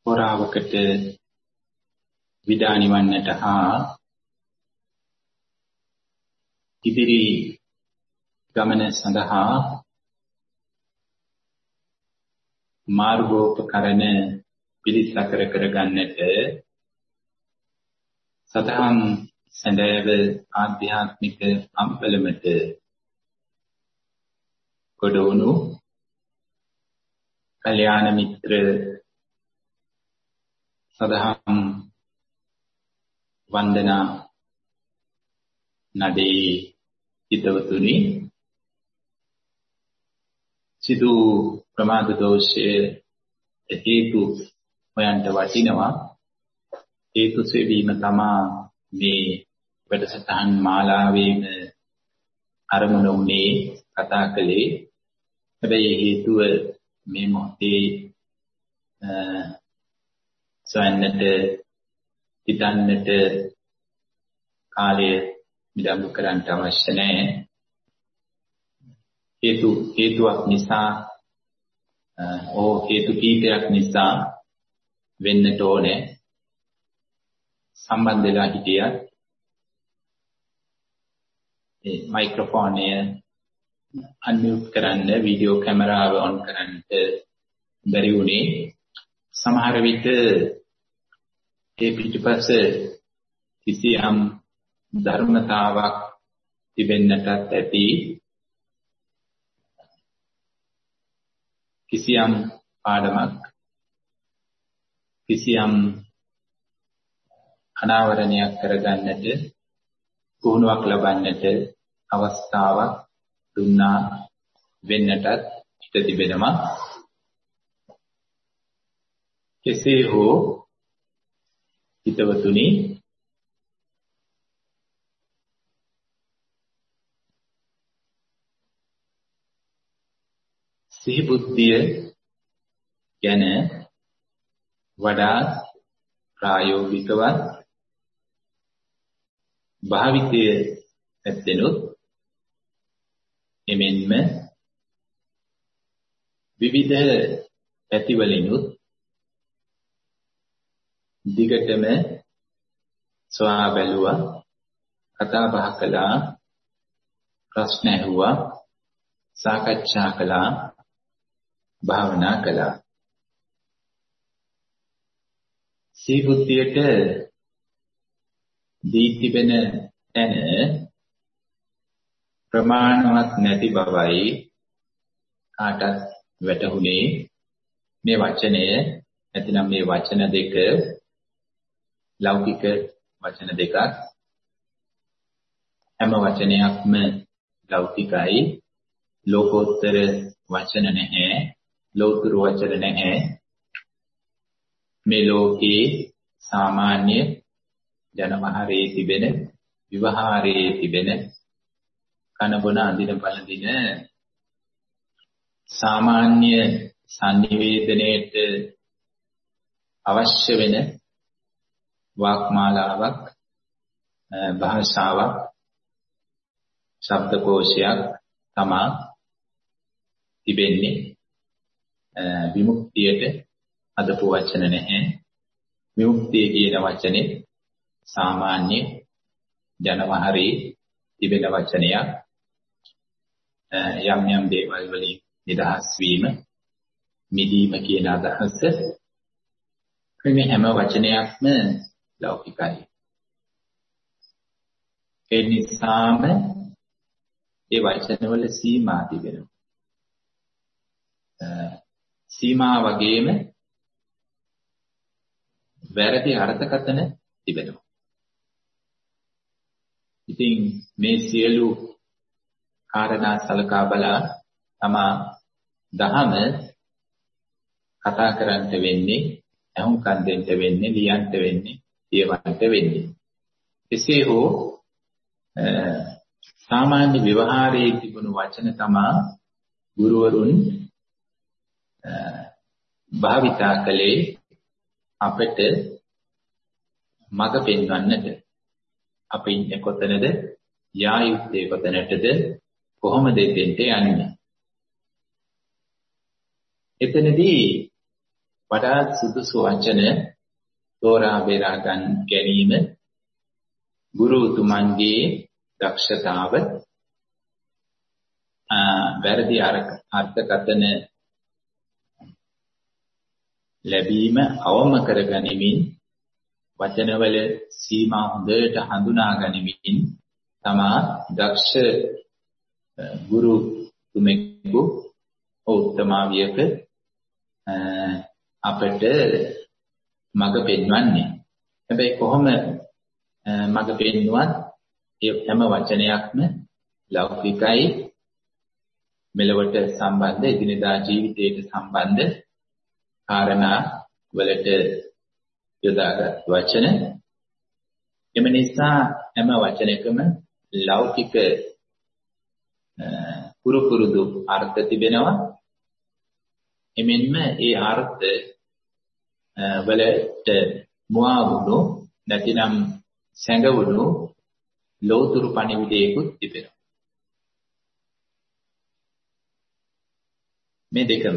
හොරාවකට විදානි වන්නට හා ඉදිරි ගමන සඳහා මාර්ගෝපකරණ පිළිසකර කරගන්නට සතහන් සැඳෑව ආධ්‍යාත්මික අම්පලමට ගොඩවුණු කල්‍යාණ මිත්‍ර සදහම් වන්දනා නදී හිතවතුනි සිදු ප්‍රමාද දෝෂයේ හේතු හොයන්ට වටිනවා. හේතු සෙවීම තමා මේ වැඩසටහන් මාලාවේම අරමුණ උනේ කතා කළේ. හැබැයි හේතුව මේ මොහොතේ සොයන්නට හිතන්නට කාලය විලම්භ කරන්න අවශ්‍ය නැහැ. හේතුවක් නිසා හේතු කීපයක් නිසා වෙන්නට ඕනේ. සම්බන්ධ වෙලා හිටියත් මේ මයික්‍රොෆෝනය අන්මියුට් කරන්න, වීඩියෝ කැමරාව ඔන් කරන්න බැරි වුණේ. සමහර විට ඒ පිටිපස්ස කිසියම් ධර්මතාවක් තිබෙන්නටත් ඇති. කිසියම් පාඩමක්, කිසියම් අනාවරණයක් කරගන්නට, පුහුණුවක් ලබන්නට අවස්ථාවක් දුන්නා වෙන්නටත් ඉඩ තිබෙනවා. කෙසේ හෝ හිතවතුනි, සිහි බුද්ධිය ගැන වඩා ප්‍රායෝගිකවත් භාවිතයේ ඇත්තෙනුත් එමෙන්ම විවිධ පැතිවලිනුත් දිගටම සොයා බැලුවා, කතා බහ කළා, ප්‍රශ්න ඇහුවා, සාකච්ඡා කළා, භාවනා කළා. සීබුද්ධියට දී තිබෙන තැන ප්‍රමාණවත් නැති බවයි කාටත් වැටහුනේ. මේ වචනය නැතිනම් මේ වචන දෙක ලෞකික වචන දෙකක්. හැම වචනයක්ම ලෞකිකයි. ලෝකෝත්තර වචන නැහැ, ලෞතුරු වචන නැහැ. මේ ලෝකේ සාමාන්‍ය ජනවහරේ තිබෙන, විවහාරයේ තිබෙන, කනබොන අඳින පළඳින සාමාන්‍ය සංනිවේදනයේට අවශ්‍ය වෙන වාක්මාලාවක්, භාෂාවක්, ශබ්දකෝෂයක් තමා තිබෙන්නේ. විමුක්තියට අදපු වචන නැහැ. විමුක්තිය කියන වචනේ සාමාන්‍ය ජනවහරේ තිබෙන වචනයක්. යම් යම් දේවල් වලින් නිදහස් වීම, මිදීම කියන අදහස. මේ හැම වචනයක්ම ලෞකිකයි. ඒ නිසාම ඒ වචනවල සීමා තිබෙනවා. සීමා වගේම වැරදි අර්ථකථන තිබෙනවා. ඉතින් මේ සියලු කාරණා සලකා බලා තමා දහම කතා කරන්නට වෙන්නේ, අහුම්කම් දෙන්න වෙන්නේ, ලියන්න වෙන්නේ, කියවන්නට වෙන්නේ. එසේ හෝ සාමාන්‍ය ව්‍යවහාරයේ තිබුණු වචන තමා ගුරුවරුන් භාවිතා කළේ අපට මඟ පෙන්වන්නට. අපි ඉන්නේ කොතනද? යා යුත්තේ කොතැනටද? කොහොමද දෙන්න යන්නේ? එතනදී වඩාත් සුදුසු වචන තෝරා බේරා ගැනීම ගුරු උතුමන්ගේ දක්ෂතාව වැරදි අර්ථකථන ලැබීම අවම කරගනිමින් වචනවල සීමා හොඳට හඳුනා ගනිමින් තමා දක්ෂ ගුරු තුමෙකු උත්තමාවියක අපට මඟ පෙන්වන්නේ. හැබැයි කොහොම මඟ පෙන්වුවත් ඒ හැම වචනයක්ම ලෞකිකයි, මෙලොවට සම්බන්ධ, එදිනෙදා ජීවිතයට සම්බන්ධ කාරණා වලට යොදාගත් වචන. එම නිසා හැම වචනයකම ලෞකික පුරුදු අර්ථ තිබෙනවා. එමෙන්ම ඒ අර්ථ වලට මුවා වුණු නැතිනම් සැඟවුණු ලෝතුරු පණිවිඩයකුත් තිබෙනවා. මේ දෙකම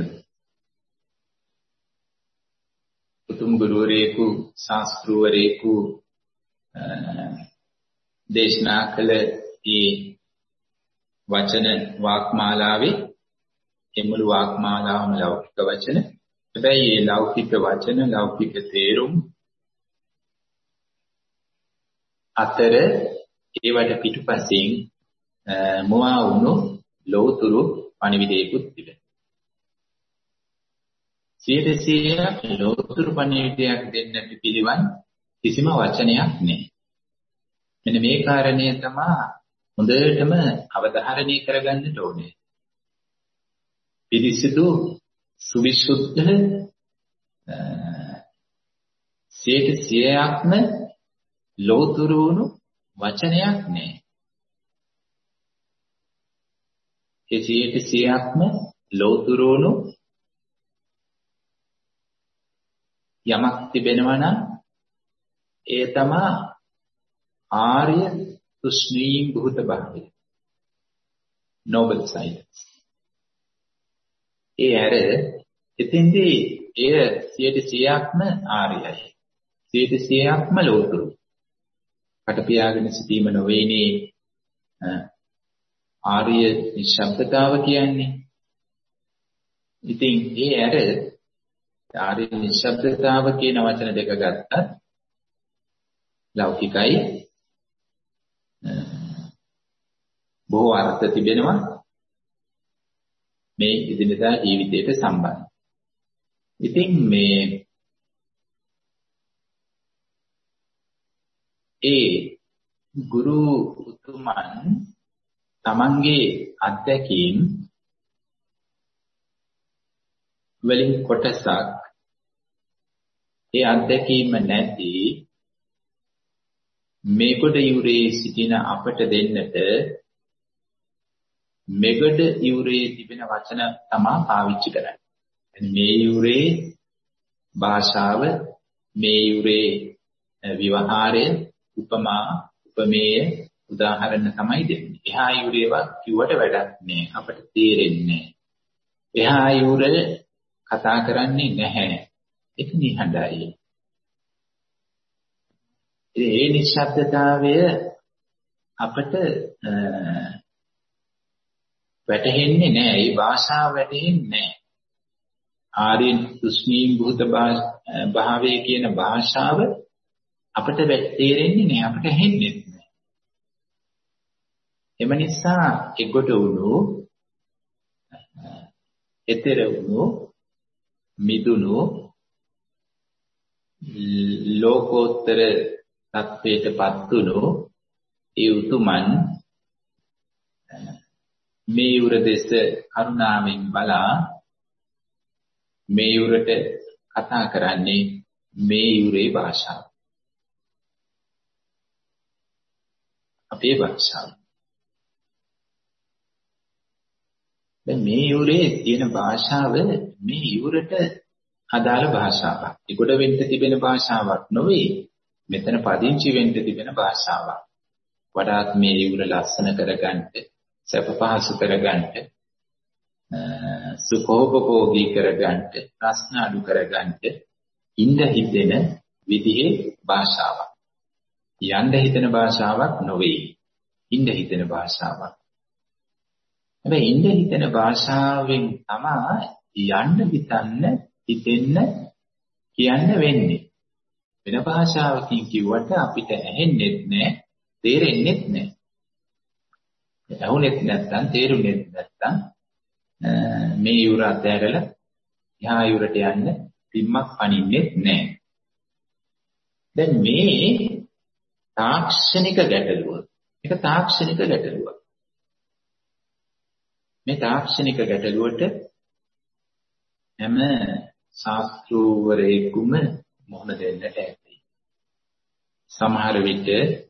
උතුම් ගුරුවරයෙකු ශාස්ත්‍රූවරයෙකු දේශනා කළ ඒ වචන වාක්මාලාවේ ඒ මුළු වාක්මාලාවම ලෞකික වචන. හැබැයි මේ ලෞකික වචන ලෞකික තේරුම් අතර ඒවට පිටුපසින් මුවා වුණු ලෝතුරු පණිවිඩයකුත් තිබෙනවා. 100% ලෝතුරු පණිවිඩයක් දෙන්නට පිළිවන් කිසිම වචනයක් නැහැ. මෙන්න මේ කාරණය තමයි හොඳටම අවධාරණය කරගන්නට ඕනේ. පිරිසිදු සුවිසුද්ධ 100%ක්ම ලෝතුරු වුණු වචනයක් නැහැ. ඒ 100%ක්ම ලෝතුරු වුණු යමක් තිබෙනවා නම් ඒ තමයි ආර්ය තුෂ්ණී භූත භාවය, noble silence. ඒ ඇර එතෙන්දී එය 100%ක්ම ආර්යයි, 100%ක්ම ලෝතුරු. කටපියාගෙන සිටීම නොවේනේ ආර්ය නිශ්ශබ්දතාව කියන්නේ. ඉතින් ඒ ඇර ආර්ය නිශ්ශබ්දතාව කියන වචන දෙක ගත්තත් ලෞකිකයි, බොහෝ අර්ථ තිබෙනවා මේ ඉදිනදා ජීවිතයට සම්බන්ධ. ඉතින් මේ ඒ ගුරු උතුමන් තමන්ගේ අත්දැකීම් වලින් කොටසක් ඒ අත්දැකීම නැති මේකට යුරේ සිටින අපට දෙන්නට මෙගඩ යුරේ තිබෙන වචන තමයි පාවිච්චි කරන්නේ. මේ යුරේ භාෂාව, මේ යුරේ විවහාරය, උපමා, උපමේය, උදාහරණ තමයි දෙන්නේ. එහා යුරේවත් කිව්වට වැඩක් නෑ, අපට තේරෙන්නේ නෑ. එහා යුරේ කතා කරන්නේ නැහැ. ඒක නිහඬයි. ඒ නිශ්ශබ්දතාවය අපට වැටහෙන්නේ නැහැ. ඒ භාෂාව වැටහෙන්නේ නැහැ. ආර්ය තුෂ්ණී භූත භාවයේ කියන භාෂාව අපට තේරෙන්නේ නැහැ, අපට හෙන්නේ නැහැ. එම නිසා එගොඩ වුණු, එතර වුණු, මිදුණු ලෝකෝත්තර තත්වයටපත් වුණු ඒ උතුමන් මේ යුර දෙස කරුණාවෙන් බලා මේ යුරට කතා කරන්නේ මේ යුරේ භාෂාව, අපේ භාෂාව. දැන් මේ යුරේ තියෙන භාෂාව මේ යුරට අදාළ භාෂාවක්. ඒකට වෙන්න තිබෙන භාෂාවක් නොවේ. මෙතන පදිංචි වෙන්න තිබෙන භාෂාවක්. වඩාත් මේ යුර ලස්සන කරගන්න, සැප පහසු කරගන්න සුඛෝපභෝගී කරගන්න, ප්‍රශ්න අඩු කරගන්න ඉඳ හිතෙන විදිහේ භාෂාවක්. යන්න හිතෙන භාෂාවක් නොවේ. ඉඳ හිතෙන භාෂාවක්. හැබැයි ඉඳ හිතෙන භාෂාවෙන් තමයි යන්න හිතන්න හිතෙන්න කියන්න වෙන්නේ. වෙන භාෂාවකින් කිව්වට අපිට ඇහෙන්නේ නැහැ, තේරෙන්නේ නැහැ. ඇහුනෙත් නැත්නම් තේරුනේ නැත්නම් මේ යුර අතහැරලා එහා යුරට යන්න පිම්මක් පනින්නේ නැහැ. දැන් මේ තාක්ෂණික ගැටලුව. ඒක තාක්ෂණික ගැටලුවක්. මේ තාක්ෂණික ගැටලුවට හැම ශාස්ත්‍රූවරයෙකුම මොහොන දෙන්නට ඇති. සමහර විට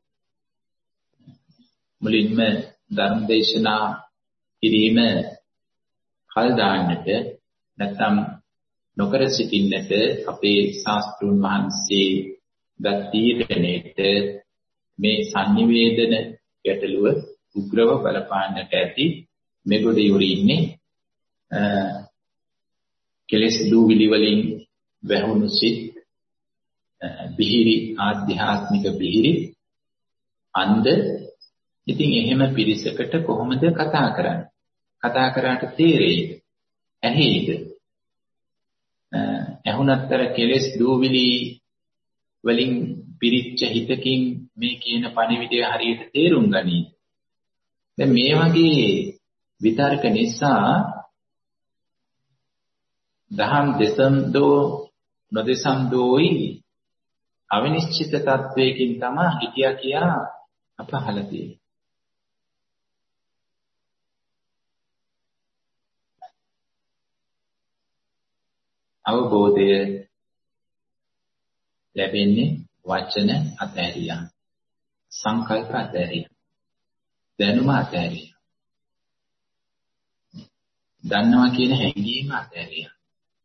මුලින්ම ධර්ම දේශනා කිරීම කල් දාන්නට නැත්නම් නොකර සිටින්නට අපේ ශාස්ත්‍රුන් වහන්සේ ගත් තීරණයට මේ සංනිවේදන ගැටලුව උග්‍රව බලපාන්නට ඇති. මෙගොඩ යොරි ඉන්නේ කෙලෙස් දූවිලි වලින් වැහුණු සිත් බිහිරි ආධ්‍යාත්මික බිහිරි අන්ද. ඉතින් එහෙම පිරිසකට කොහොමද කතා කරන්නේ? කතා කරාට තේරෙයිද? ඇහෙයිද? ඇහුණත්තර කෙලෙස් දූවිලි වලින් පිරිච්ච හිතකින් මේ කියන පණිවිඩය හරියට තේරුම් ගනීද? දැන් මේ වගේ විතර්ක නිසා දහම් දෙසම්දෝ නොදෙසම්දෝයි අවිනිශ්චිත තත්වයකින් තමයි හිතියා කියා අපහල තියෙන්නේ. අවබෝධය ලැබෙන්නේ වචන අතහැරියා, සංකල්ප අතහැරියා, දැනුම අතහැරියා, දන්නවා කියන හැඟීම අතහැරියා.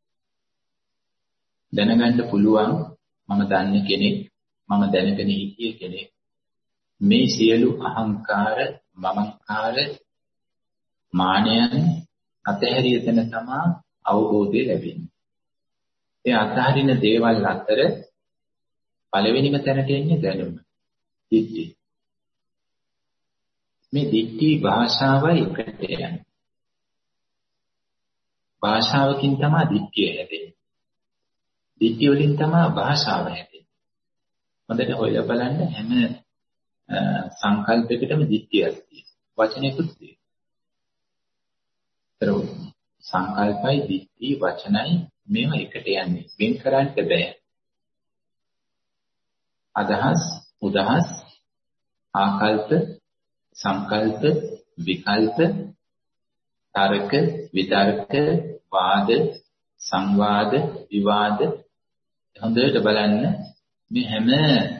දැනගන්න පුළුවන් මම දන්න කෙනෙක්, මම දැනගෙන හිටිය කෙනෙක්. මේ සියලු අහංකාර, මමංකාර, මානයන් අතහැරිය තැන තමයි අවබෝධය ලැබෙන්නේ. ඒ අතහරින දේවල් අතර පළවෙනිම තැනට එන්නේ දැනුම, දිට්ඨි. මේ දිට්ඨි භාෂාවයි එකට යන්නේ. භාෂාවකින් තමයි දිට්ඨිය හැදෙන්නේ. දිට්ඨි වලින් තමයි භාෂාව හැදෙන්නේ. හොඳට හොයලා බලන්න හැම සංකල්පයකටම දිට්ඨියක් තියෙනවා. වචනයකුත් තියෙනවා. සංකල්පයි දිට්ඨි වචනයි මේවා එකට යන්නේ. වෙන් කරන්න බෑ. අදහස්, උදහස්, ආකල්ප, සංකල්ප, විකල්ප, තර්ක, විතර්ක, වාද, සංවාද, විවාද හොඳට බලන්න මේ හැම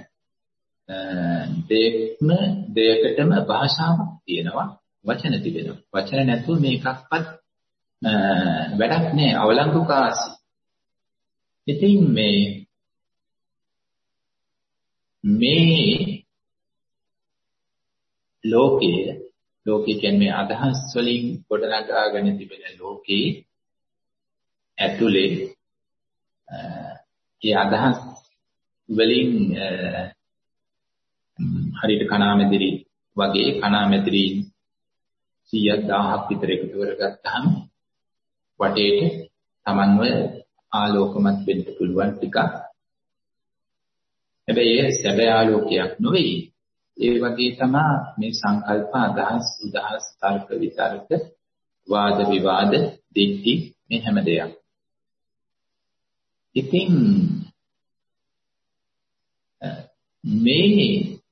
දෙයකටම භාෂාවක් තියෙනවා, වචන තිබෙනවා. වචන නැතුව මේකක්වත් වැඩක් නෑ, අවලංගු කාසි. ඉතින් මේ ලෝකයේ කියන්නේ අදහස් වලින් ගොඩනගාගෙන තිබෙන ලෝකයේ ඇතුලේ ඒ අදහස් වලින් හරියට කණාමැදිරි වගේ කණාමැදිරි 100,000ක් විතර එකතු කරගත්තාම වටේට Tamanව ආලෝකමත් වෙන්න පුළුවන් ටිකක්. හැබැයි ඒ සැබෑ ආලෝකයක් නෙවෙයි. ඒ වගේ තමයි මේ සංකල්ප, අදහස්, උදහස්, තර්ක, විතර්ක, වාද, විවාද, දිට්ඨි මේ හැම දෙයක්. ඉතින් මේ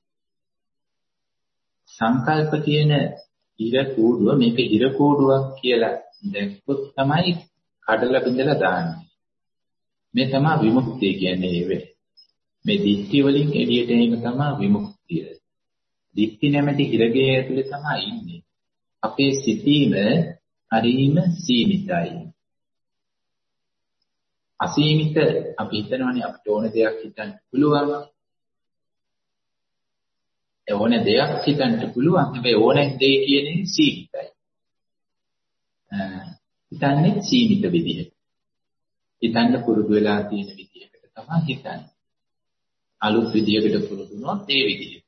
සංකල්ප කියන ඉර කූඩුව මේක ඉර කූඩුවක් කියලා දැක්කොත් තමයි කඩලා බිඳලා දාන්නේ. මේ තමයි විමුක්තිය කියන්නේ. මේ දිට්ඨි වලින් එළියට එීම තමයි විමුක්තිය. දිට්ඨි නැමැති ඉරගේ ඇතුලේ තමයි ඉන්නේ. අපේ සිතීම හරීම සීමිතයි. අසීමිත අපි හිතනවානේ අපිට ඕන දෙයක් හිතන්න පුළුවන්. ඕන දෙයක් හිතන්න පුළුවන්. හැබැයි ඕන දෙය කියන්නේ සීමිතයි. හිතන්නේ සීමිත විදිහට. හිතන්න පුරුදු වෙලා තියෙන විදිහකට තමයි හිතන්නේ. අලුත් විදිහකට පුරුදු වුණොත් ඒ විදිහට.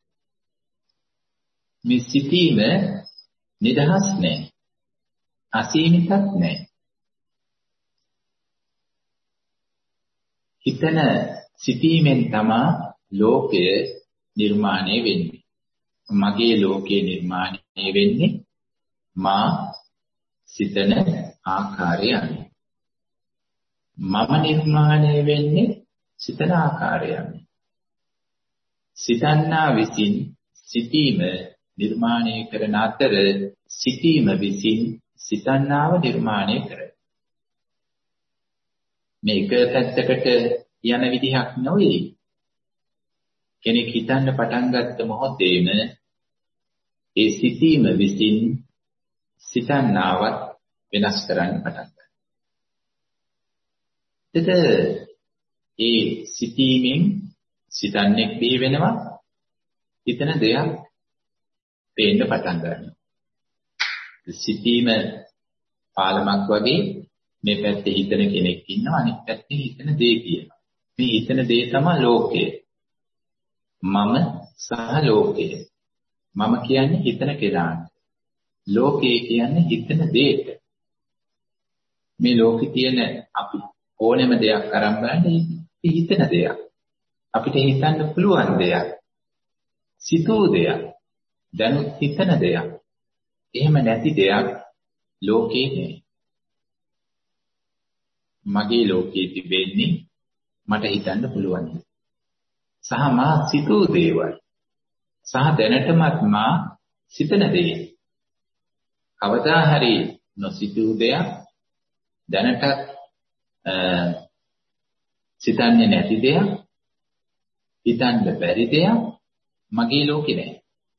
මේ සිතීම නිදහස් නැහැ. අසීමිතත් නැහැ. හිතන සිතීමෙන් තමයි ලෝකය නිර්මාණය වෙන්නේ. මගේ ලෝකය නිර්මාණය වෙන්නේ මා සිතන ආකාරය අනුව. මම නිර්මාණය වෙන්නේ සිතන ආකාරය අනුව. සිතන්නා විසින් සිතීම නිර්මාණය කරන අතර සිතීම විසින් සිතන්නාව නිර්මාණය කරයි. මේක පැත්තකට යන විදිහක් නෙවෙයි. කෙනෙක් හිතන්න පටන් ගත්ත මොහොතේම ඒ සිතීම විසින් සිතන්නාවත් වෙනස් කරන්න පටන් ගන්නවා. ඒ සිතීමෙන් සිතන්නේ බිහි වෙනවා. හිතන දෙයක් පේන්න පටන් ගන්නවා. සිතීම පාලමක් වගේ මේ පැත්තේ හිතන කෙනෙක් ඉන්නවා අනිත් පැත්තේ හිතන දේ කියනවා. මේ හිතන දේ තමයි ලෝකය. මම සහ ලෝකය. මම කියන්නේ හිතන කෙනාට. ලෝකය කියන්නේ හිතන දෙයට. මේ ලෝකේ තියෙන අපි ඕනෑම දෙයක් අරන් බලන්න හිතන දෙයක්. අපිට හිතන්න පුළුවන් දෙයක්. සිතූ දෙයක්. දැනුත් හිතන දෙයක්. එහෙම නැති දෙයක් ලෝකේ නෑ. මගේ ලෝකයේ තිබෙන්නේ මට හිතන්න පුළුවන්. සහ මා සිතූ දේවල්. සහ දැනටමත් මා සිතන දේ. කවදා හරි නොසිතූ දෙයක් දැනට සිතන්නේ නැති දෙයක් හිතන්න බැරි දෙයක් මගේ ලෝකේ නෑ.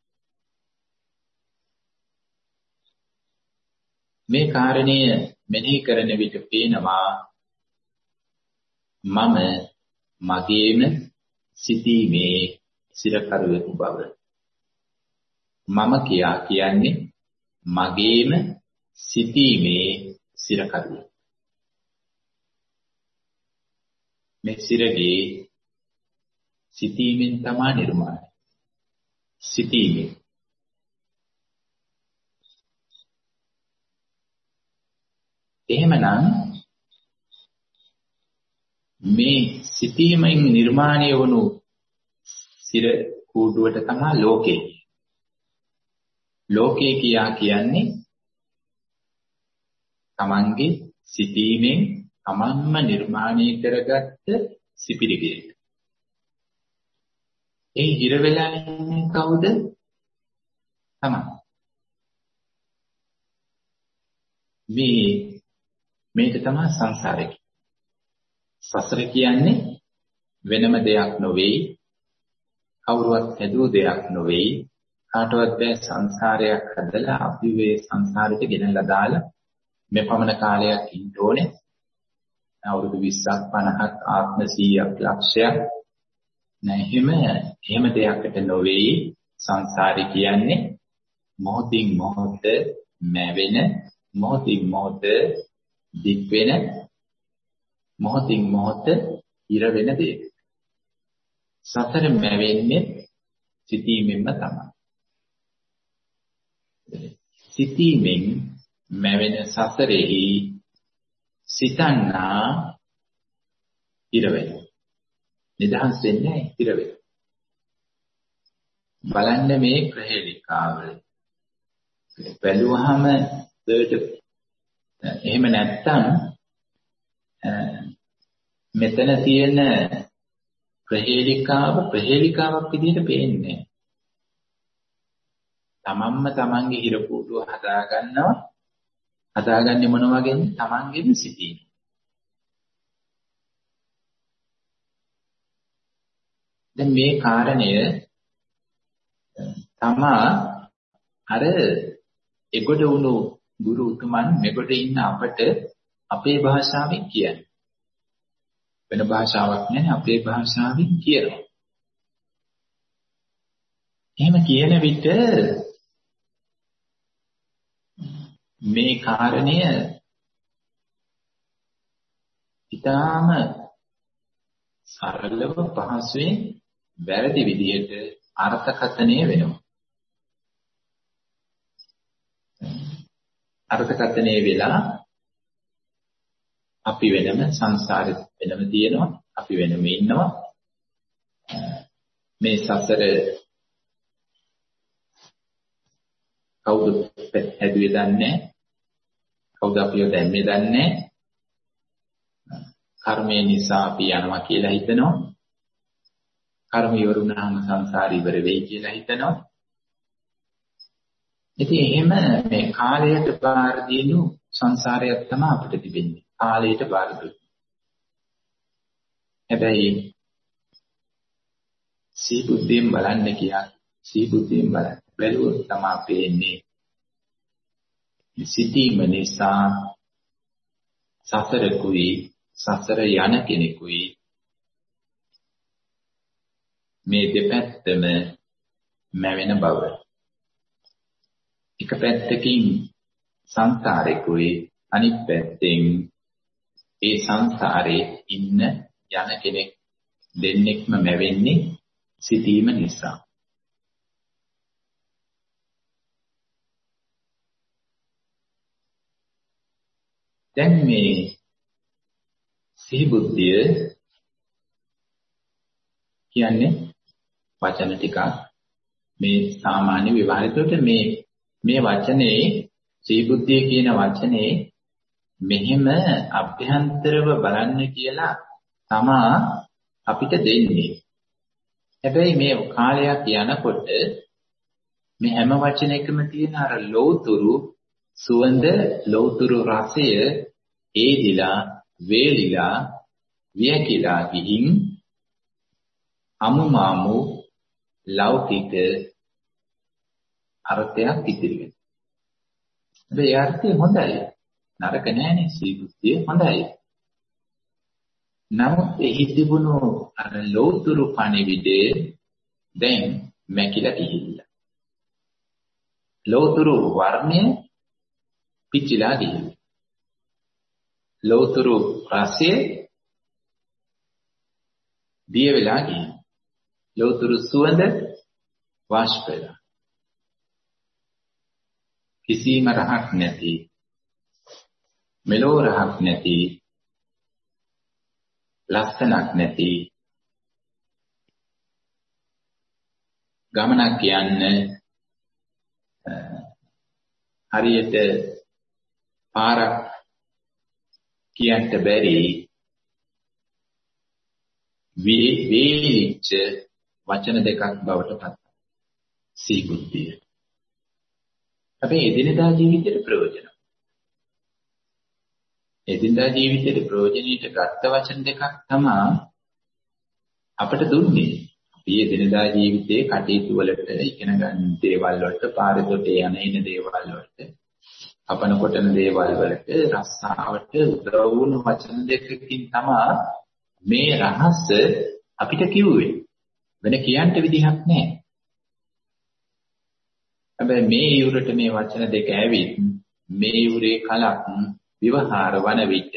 මේ කාරණය මෙනෙහි කරන විට පේනවා මම මගේම සිතීමේ සිරකරුවෙකු බව. මම කියන්නේ මගේම සිතීමේ සිරකරුව. මේ සිරගේ සිතීමෙන් තමයි නිර්මාණය. සිතීමෙන්. එහෙමනම් මේ සිතීමෙන් නිර්මාණය වුණු සිර කූඩුවට තමයි ලෝකේ. ලෝකේ කියන්නේ තමන්ගේ සිතීමෙන් තමන්ම නිර්මාණය කරගත්ත සිපිරිගේ. ඒ හිර වෙලා ඉන්නේ කවුද? තමන්. මේක තමයි සංසාරය. සසර කියන්නේ වෙනම දෙයක් නොවේ. කවුරුවත් හැදූ දෙයක් නොවේ. කාටවත් බෑ සංසාරයක් හදලා අපි මේ සංසාරෙට ගෙනල්ලා දාලා මේ පමණ කාලයක් ඉන්න ඕනේ. අවුරුදු 20ක් 50ක් ආත්ම 100ක් ලක්ෂයක් නෑ. එහෙම දෙයක්කට නොවේ. සංසාරي කියන්නේ මොහොතින් මොහොත මැවෙන, මොහොතින් මොහොත දික් වෙන, මොහොතින් මොහොත ඉර වෙන දෙයක්. සතර මැවෙන්නේ සිතීමෙන්ම තමයි. සිතීමෙන් මැවෙන සතරෙහි සිතන්නා ඉර වෙනවා. නිදහස් වෙන්නේ ඉර වෙනවා. බලන්න මේ ප්‍රහේලිකාව. බැලුවහම එහෙම නැත්තම් මෙතන තියෙන ප්‍රහේලිකාවක් විදිහට පේන්නේ. තමන්ම තමන්ගේ හිර කූඩුව හදාගන්නවා. හදාගන්නේ මොන වගේද? තමන්ගේම සිතීම. දැන් මේ කාරණය තමා අර එගොඩ වුණු ගුරු උතුමන් මෙගොඩ ඉන්න අපට අපේ භාෂාවෙන් කියන්නේ. වෙන භාෂාවක් නැහැ, අපේ භාෂාවෙන් කියනවා. එහෙම කියන විට මේ කාරණය ඊටාම සරලව පහසුවෙන් වැරදි විදිහට අර්ථකථනය වෙනවා. අර්ථකථනය වෙලා අපි වෙනම සංසාරෙ වෙනම තියෙනවා. අපි වෙනම ඉන්නවා. මේ සසර කවුද හැදුවේ දන්නේ? කවුද අපිව දැම්මේ දන්නේ? කර්මය නිසා අපි යනවා කියලා හිතනවා. කර්ම ඉවරුනහම සංසාරي ඉවර වෙයි කියලා හිතනවා. ඉතින් එහෙම මේ කාලයට බාර දීනු සංසාරයක් තමයි අපිට තිබෙන්නේ. කාලයට බාර දුන්නු. හැබැයි සීබුද්ධියෙන් බලන්න කියලා සීබුද්ධියෙන් බලන්න බැලුවොත් තමයි පේන්නේ සිටීම නිසා සසරකුයි සසර යන කෙනෙකුයි මේ දෙපැත්තම මැවෙන බව. එක පැත්තකින් සංසාරේකුයි අනිත් පැත්තෙන් ඒ සංසාරේ ඉන්න යන කෙනෙක් දෙන්නෙක්ම මැවෙන්නේ සිටීම නිසා. දැන් මේ සිහිබුද්ධිය කියන්නේ වචන ටිකක් මේ සාමාන්‍ය විවහාරයට මේ වචනේ සිහිබුද්ධිය කියන වචනේ මෙහෙම අභ්‍යන්තරව බලන්න කියලා තමා අපිට දෙන්නේ. හැබැයි මේ කාලයක් යනකොට මේ හැම වචනයකම තියෙන අර ලෞතුරු සුවඳ ලෞතුරු රසය ඒදිලා වේලිලා වියකිලා ගිහින් අමුමාමු ලෞකික අර්ථයක් ඉතිරි වෙනවා. ඒ අර්ථය හොඳයි. නරක නෑනේ සීබුද්ධිය හොඳයි. නමුත් එහි තිබුණු අර ලෞතුරු පණිවිඩය දැන් මැකිලා ගිහිල්ලා. ලෞතුරු වර්ණය පිච්චිලා ගිහිල්ලා. ලෞතුරු රසය දිය වෙලා ගිහින්. ලෞතුරු සුවඳ වාෂ්ප වෙලා. කිසිම රහක් නැති මෙලෝ රහක් නැති ලස්සනක් නැති ගමනක් යන්න හරියට පාරක් කියන්න බැරි වේලිච්ච වචන දෙකක් බවට පත් සීබුද්ධිය. අපි එදිනදා ජීවිතේට ප්‍රයෝජන. එදිනදා ජීවිතේට ප්‍රයෝජනෙට ගත්ත වචන දෙකක් තමයි අපට දුන්නේ. අපි එදිනදා ජීවිතේ කටයුතු වලට ඉගෙන ගන්න දේවල් වලට පාරේට යන ඉන දේවල් වලට අපන කොටන දේවල් වලට රස්සාවට උදව් වුණු වචන දෙකකින් තමයි මේ රහස අපිට කිව්වේ. වෙන කියන්න විදිහක් නැහැ. හැබැයි මේ යුරට මේ වචන දෙක ඇවිත් මේ යුරේ කලක් විවහාර වන විට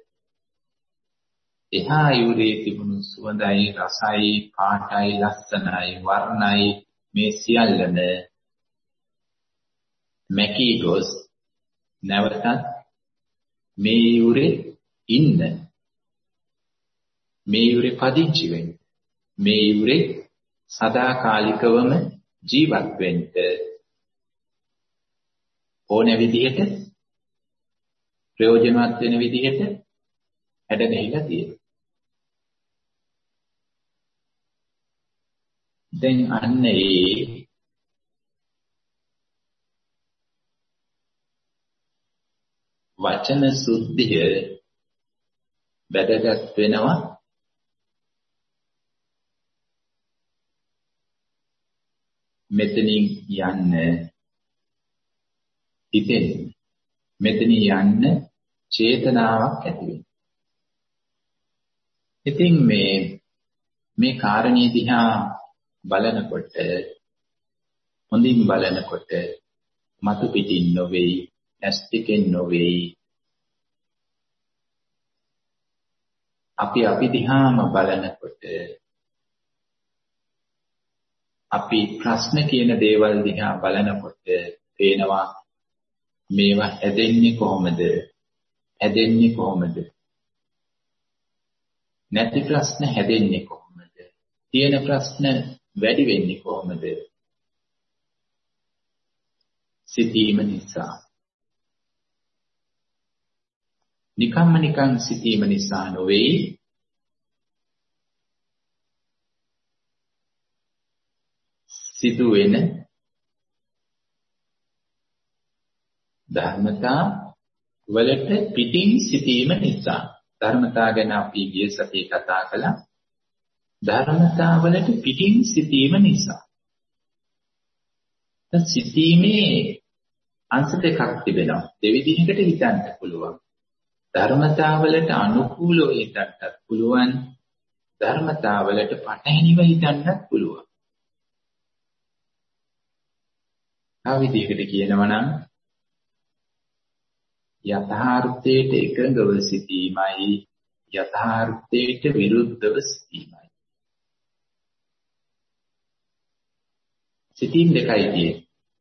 එහා යුරේ තිබුණු සුවඳයි රසයි පාටයි ලස්සනයි වර්ණයි මේ සියල්ලම මැකී ගොස් නැවතත් මේ යුරේ ඉන්න මේ යුරේ පදිංචි වෙන්න මේ යුරේ සදාකාලිකවම ජීවත් වෙන්න ඕන විදිහට ප්‍රයෝජනවත් වෙන විදිහට හැඩගැහිලා තියෙනවා. දැන් අන්න ඒ වචන සුද්ධිය වැදගත් වෙනවා මෙතනින් යන්න හිතෙන් මෙතන යන්න චේතනාවක් ඇති වෙනවා. ඉතින් මේ කාරණේ දිහා බලනකොට හොඳින් බලනකොට මතු පිටින් නොවේයි ඇස් ටිකෙන් නොවේයි අපි දිහාම බලනකොට අපි ප්‍රශ්න කියන දේවල් දිහා බලනකොට පේනවා මේවා හැදෙන්නේ කොහොමද? නැති ප්‍රශ්න හැදෙන්නේ කොහොමද? තියෙන ප්‍රශ්න වැඩි වෙන්නේ කොහොමද? සිතීම නිසා. නිකන් සිතීම නිසා නොවේ. සිදුවෙන ධර්මතා වලට පිටින් සිටීම නිසා. ධර්මතා ගැන අපි ගිය සතියේ කතා කළා. ධර්මතා වලට පිටින් සිටීම නිසා. සිටීමේ අංශ දෙකක් තිබෙනවා. දෙවිදිහකට හිතන්න පුළුවන්. ධර්මතා වලට අනුකූලව හිතන්නත් පුළුවන්. ධර්මතා වලට පටහැනිව හිතන්නත් පුළුවන්. ආ විදිහකට කියනවා නම් යථාර්ථයට එකඟව සිටීමයි යථාර්ථයට විරුද්ධව සිටීමයි. සිටීම් දෙකයි තියෙන්නේ.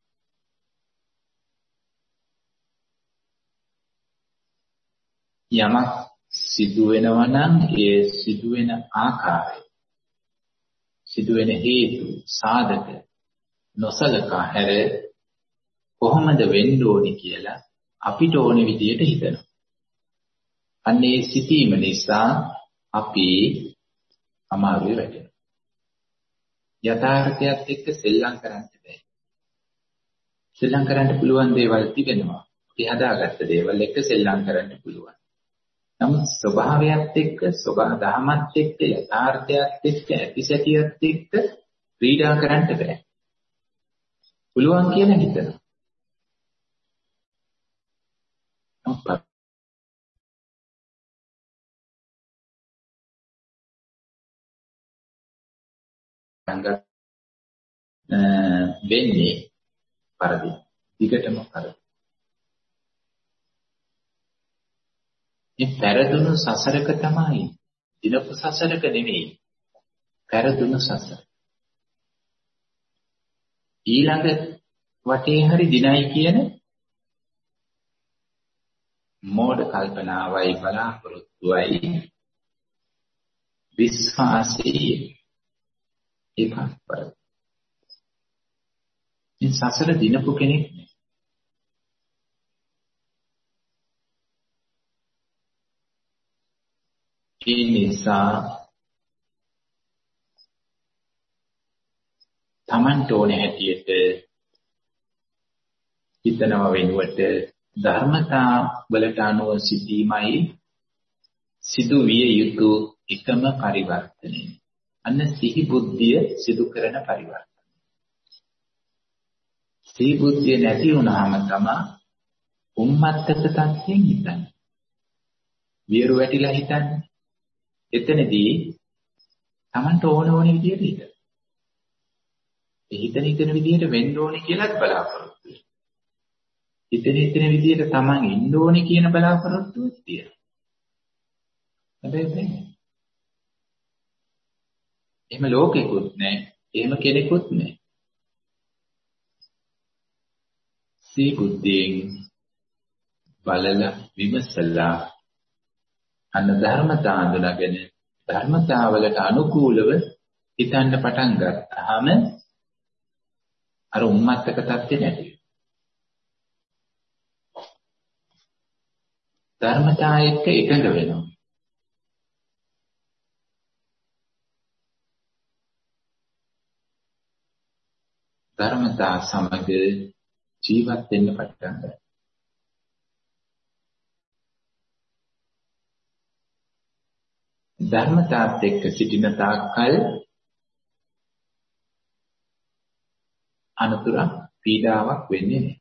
යමක් සිදු වෙනවා නම් ඒ සිදුවෙන ආකාරය, සිදුවෙන හේතු, සාධක නොසලකා හැර කොහොමද වෙන්න ඕනේ කියලා අපිට ඕනේ විදියට හිතනවා. අන්නේ සිටීම නිසා අපි අමාරුවේ වැටෙනවා. යථාර්ථයත් එක්ක සෙල්ලම් කරන්න බෑ. සෙල්ලම් කරන්න පුළුවන් දේවල් තිබෙනවා. අපි හදාගත්ත දේවල් එක්ක සෙල්ලම් කරන්න පුළුවන්. නමුත් ස්වභාවයත් එක්ක, ස්වභාව ධර්මත් එක්ක, යථාර්ථයත් එක්ක, ඇතිසැටියත් එක්ක ක්‍රීඩා කරන්න බෑ. පුළුවන් කියලා හිතනවා. වෙන්නේ පරදි. දිගටම පරදි. මේ පෙරදුණු සසරක තමයි. දිනපු සසරක නෙමෙයි. පෙරදුණු සසර. ඊළඟ වටේ හරි දිනයි කියන මෝඩ කල්පනාවයි බලාපොරොත්තුවයි විශ්වාසී එකක් පරදි. මේ සසර දිනපු කෙනෙක් නේ. ඒ නිසා තමන්ට ඕනේ හැටියට හිතනව වෙනුවට ධර්මතා වලට අනුව සිටීමයි සිදු විය යුතු එකම පරිවර්තනය. අන්න සිහි බුද්ධිය සිදු කරන පරිවර්තනය. සිහි බුද්ධිය නැති වුණාම තමයි උම්මත්තක තත්ත්වයෙන් හිතන්නේ. වියරු වැටිලා හිතන්නේ. එතනදී Tamanට ඕන විදියට හිතන. ඒ හිතන විදියට වෙන්න ඕනේ කියලාත් බලාපොරොත්තු වෙනවා. හිතන විදියට Taman ඉන්න ඕනේ කියන බලාපොරොත්තුවක් තියෙනවා. හැබැයි බෑ. එහෙම ලෝකෙකුත් නැහැ. එහෙම කෙනෙකුත් නැහැ. සී බුද්ධියෙන් බලලා විමසලා අන්න ධර්මතා අඳුනගෙන ධර්මතාවලට අනුකූලව හිතන්න පටන් ගත්තාම අර උම්මත්තක තත්ත්වෙ නැති වෙනවා. ධර්මතා එක්ක එකඟ වෙනවා. ධර්මතා සමග ජීවත් වෙන්න පටන් ගන්නවා. ධර්මතාවත් එක්ක සිටින තාක්කල් අනතුරක් පීඩාවක් වෙන්නේ නැහැ.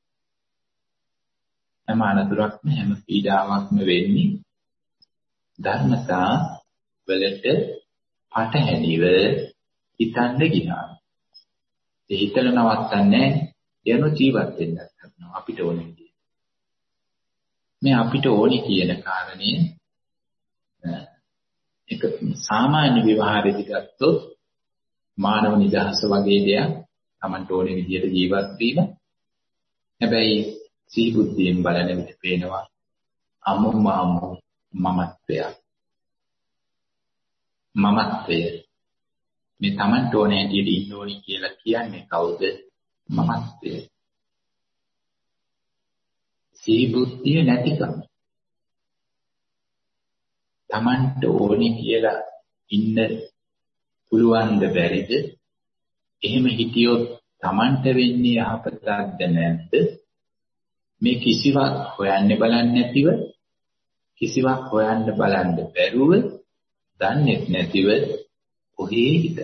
හැම අනතුරක්ම හැම පීඩාවක්ම වෙන්නේ ධර්මතා වලට පටහැනිව හිතන්න ගියාම. ඒ හිතල නවත්තන්නේ යන ජීවත් වෙන්නත් කරනවා අපිට ඕනේ විදිහට. මේ අපිට ඕනේ කියන කාරණේ ඒක සාමාන්‍ය ව්‍යවහාරයේදී ගත්තොත් මානව නිදහස වගේ දෙයක් Tamanට ඕනේ විදියට ජීවත් වීම. හැබැයි සිහි බුද්ධියෙන් බලන විට පේනවා අමුම මමත්වය. මමත්වය මේ Tamanට ඕනේ හැටියට ඉන්න ඕනි කියලා කියන්නේ කවුද? මමත්වය. සිහි බුද්ධිය නැතිකම. Tamanට ඕනේ කියලා ඉන්න පුළුවන්ද බැරිද? එහෙම හිටියොත් Tamanට වෙන්නේ යහපතක්ද නැද්ද? මේ කිසිවක් හොයන්න බලන්නේ නැතිව, කිසිවක් හොයන්න බලන්න බැරුව, දන්නේ නැතිව ඔහේ හිට.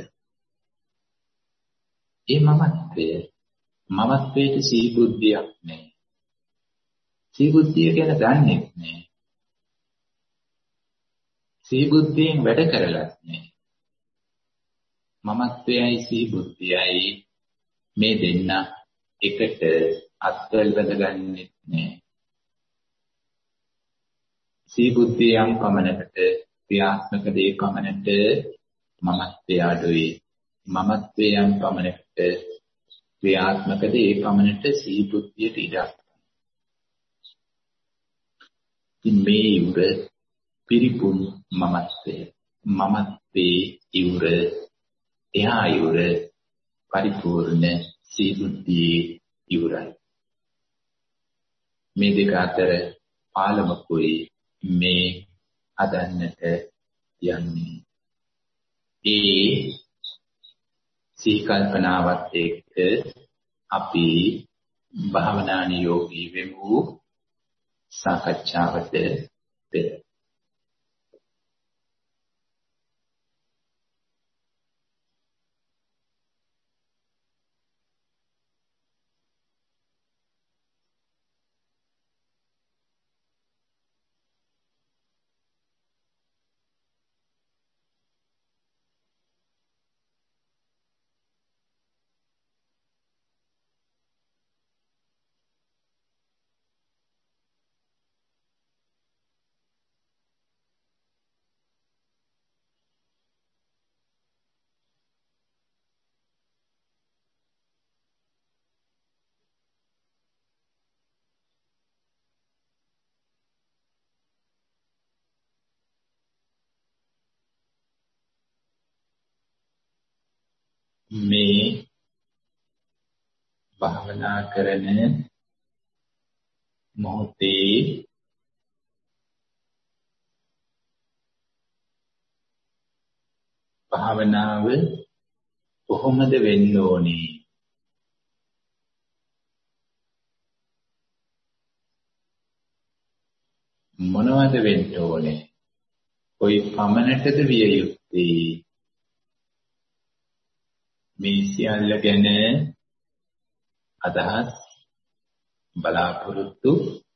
ඒ මමත්වයට සිහි බුද්ධියක් නැහැ. සිහි බුද්ධිය ගැන දන්නේ නැහැ. සිහි බුද්ධියෙන් වැඩ කරලත් නැහැ. මමත්වයයි සිහි බුද්ධියයි මේ දෙන්න එකට අත්වල බඳගන්නේ නැහැ. සිහි බුද්ධිය යම් පමණකට ක්‍රියාත්මක දේ පමණට මමත්වය අඩුයි. මමත්වය යම් පමණකට ක්‍රියාත්මක දේ පමණට සිහි බුද්ධියට ඉඩක්. මේ යුර පිරිපුන් මමත්වය. මමත්වේ යුර එහා යුර පරිපූර්ණ සිහි බුද්ධියේ යුරයි. මේ දෙක අතර පාලමකුයි මේ හදන්නට යන්නේ. ඒ සිහි කල්පනාවත් එක්ක අපි භාවනානුයෝගී වෙමු. සාකච්ඡාවට පෙර මේ භාවනා කරන මොහොතේ භාවනාව කොහොමද වෙන්න ඕනේ? මොනවද වෙන්න ඕනේ? කොයි පමණටද විය යුත්තේ? මේ සියල්ල ගැන අදහස් බලාපොරොත්තු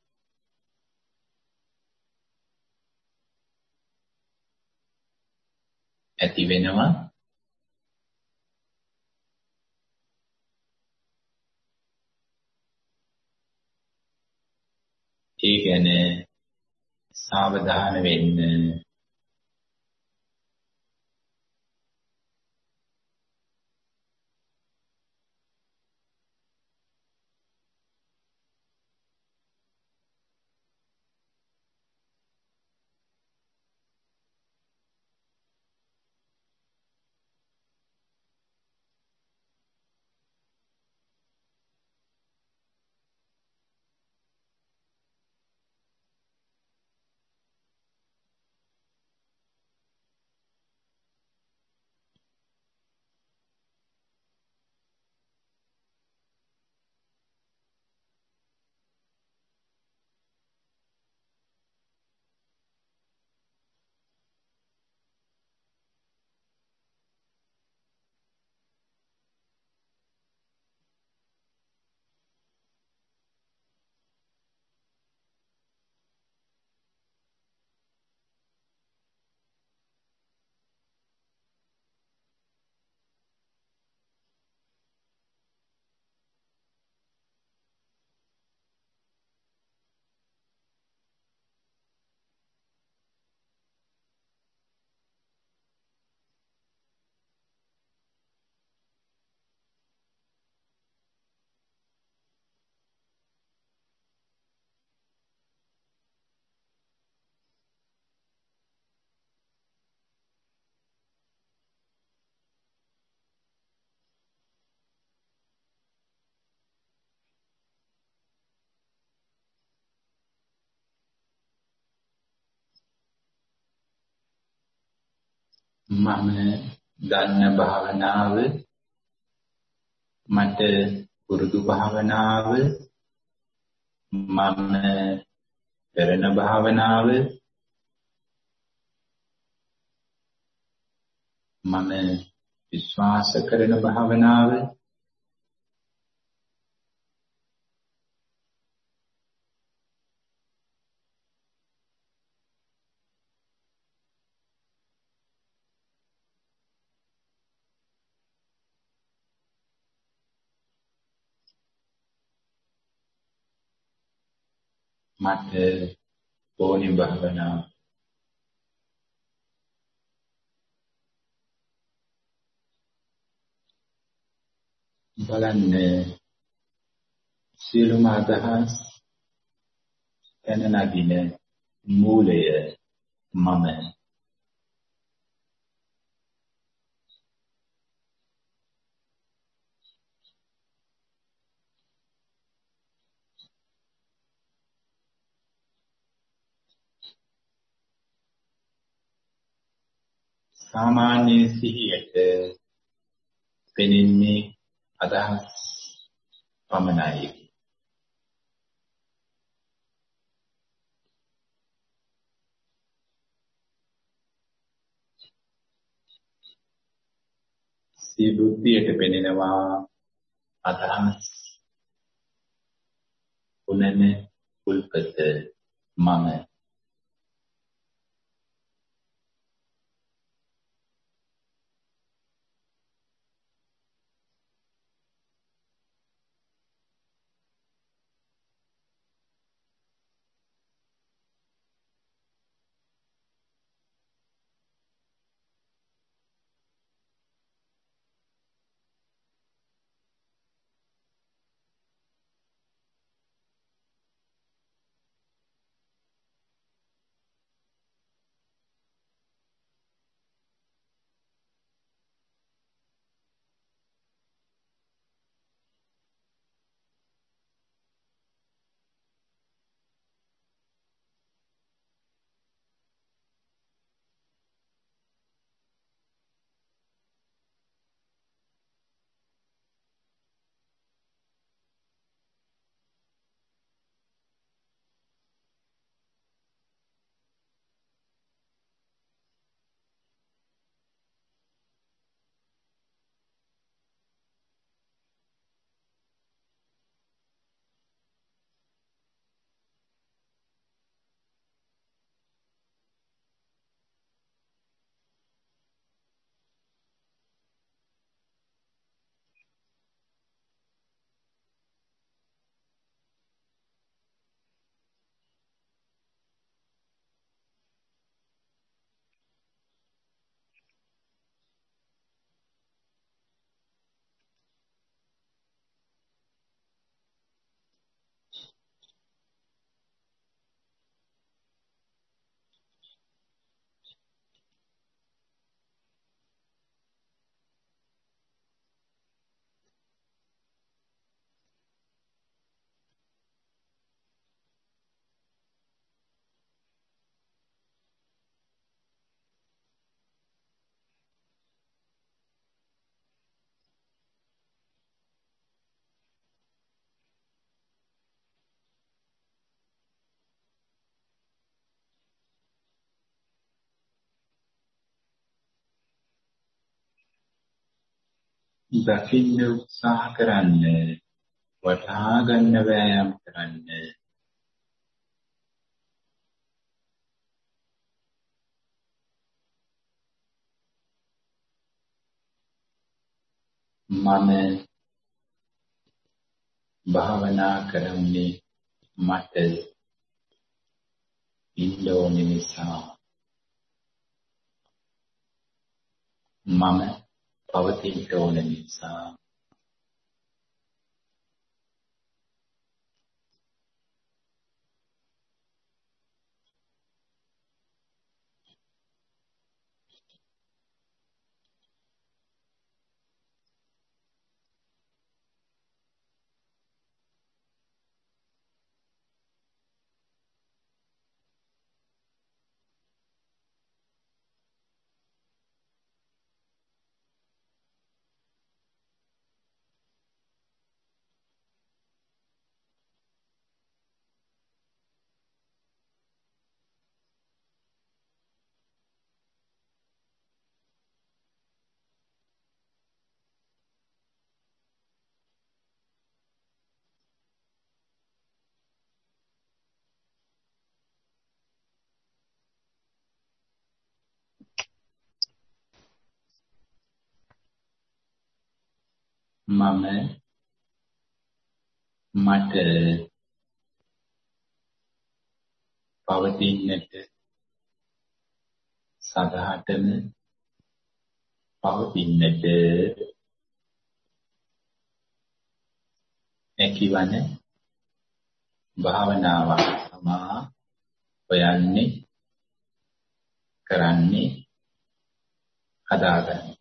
ඇති වෙනවා. ඒ ගැන සාවධාන වෙන්න. මම දන්න භාවනාව මට පුරුදු භාවනාව මම කරන භාවනාව මම විශ්වාස කරන භාවනාව මට ඕනි භාවනාව බලන්න සියලුම අදහස් එන නගින මූලය මම සාමාන්‍ය සිහියට පෙනෙන්නේ අදහස් පමණයි. සිය බුද්ධියට පෙනෙනවා අදහස් උනන උල්පත මම දකින්න උත්සාහ කරන්න වටහා ගන්න වෑයම් කරන්න මම භාවනා කරන්නේ මට ඉන්න ඕන නිසා මම පවතින්න ඕන නිසා මම මට පවතින්නට සදහටම පවතින්නට හැකිවන භාවනාවක් තමා හොයන්නේ කරන්නේ හදාගන්නේ.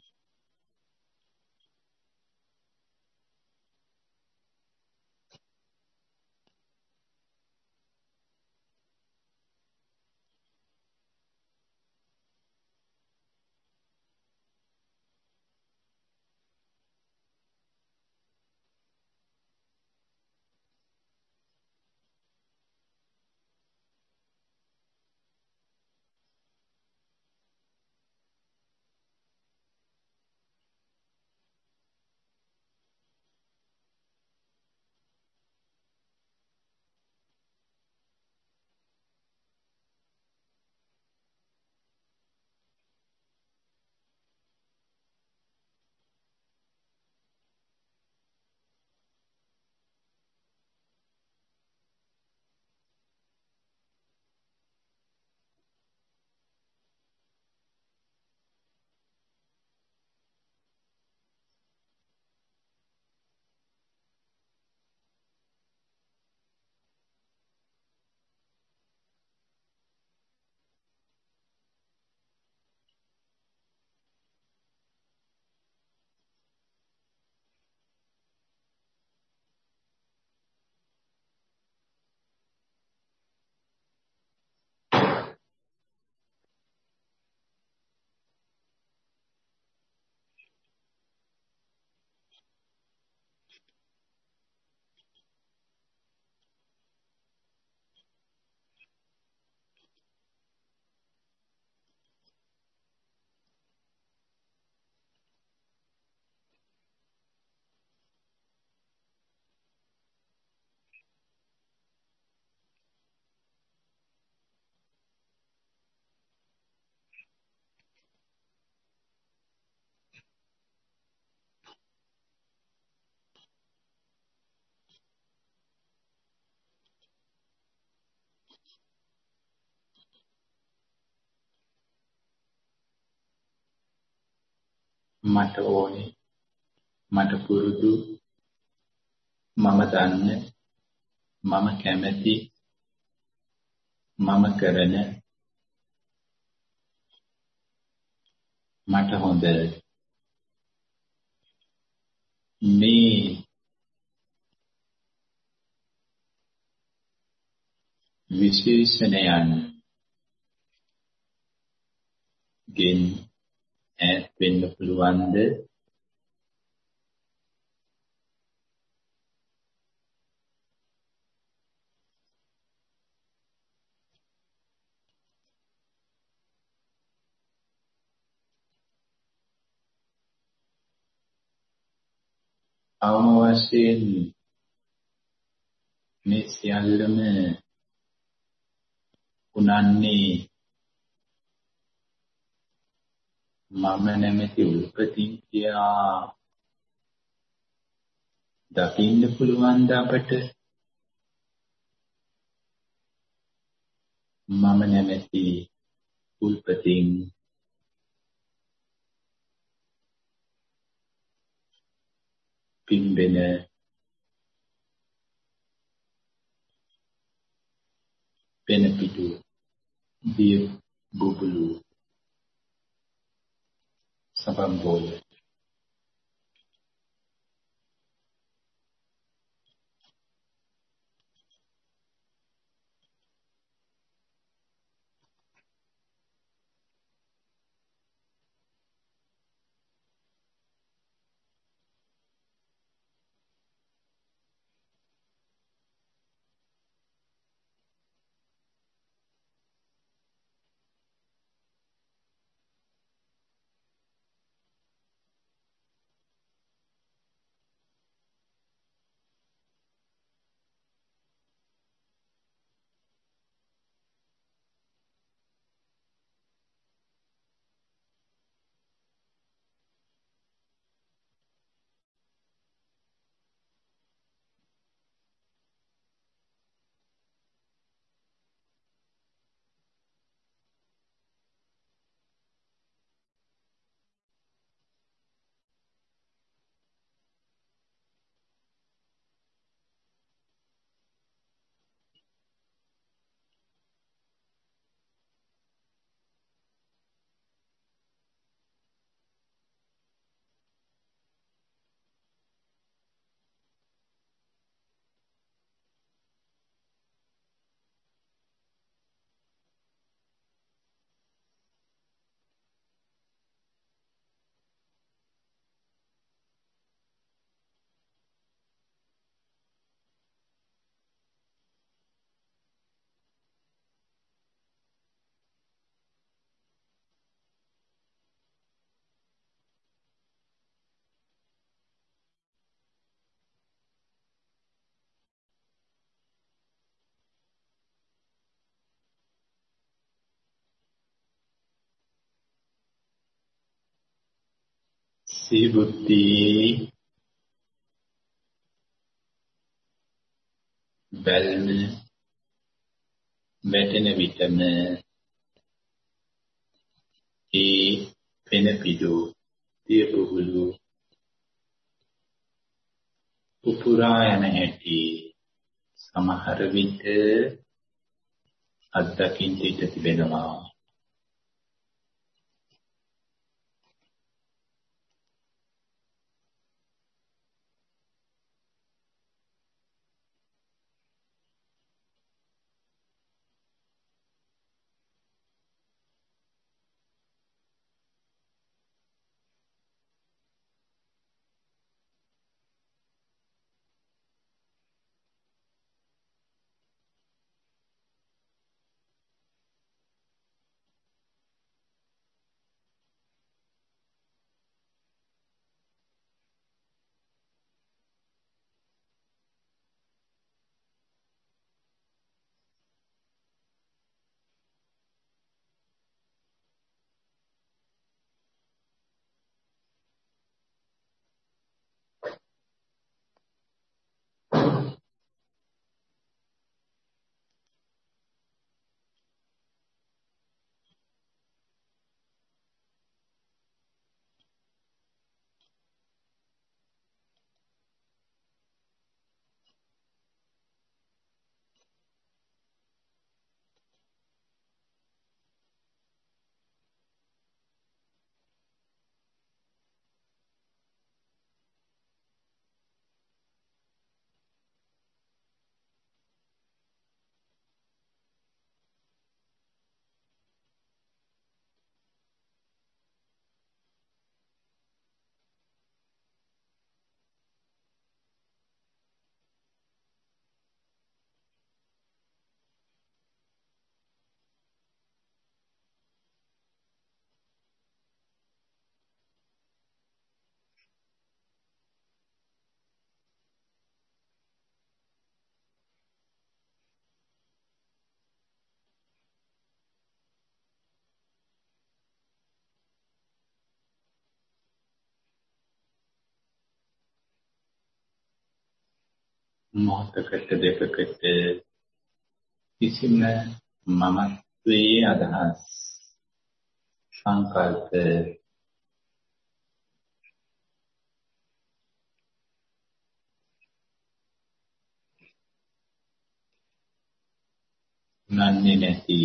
මට ඕනේ මට පුරුදු මම දන්න මම කැමති මම කරන මට හොඳ මේ විශේෂණයන් ගෙන් ඈත් වෙන්න පුළුවන්ද? අවම වශයෙන් මේ සියල්ලම උනන්නේ මම නැමැති උල්පතින් කියා දකින්න පුළුවන්ද අපට? මම නැමැති උල්පතින් පිම්බෙන පෙන පිටු දිය බුබුලු සබම්බෝල සිහිබුද්ධි බැල්ම වැටෙන විටම ඒ පෙන පිඩු දියබුබුලු උපුරා යන හැටි සමහර විට අත්දකින්න ඉඩ තිබෙනවා. මොහොතකට දෙකකට කිසිම මමත්වයේ අදහස් සංකල්ප නන්නේ නැති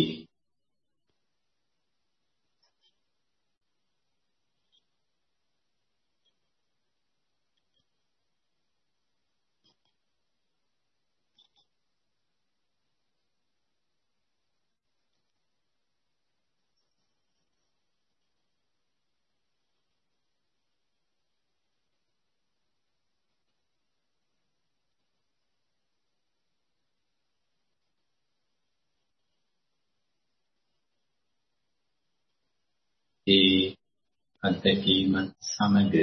ඒ අත්දැකීම සමග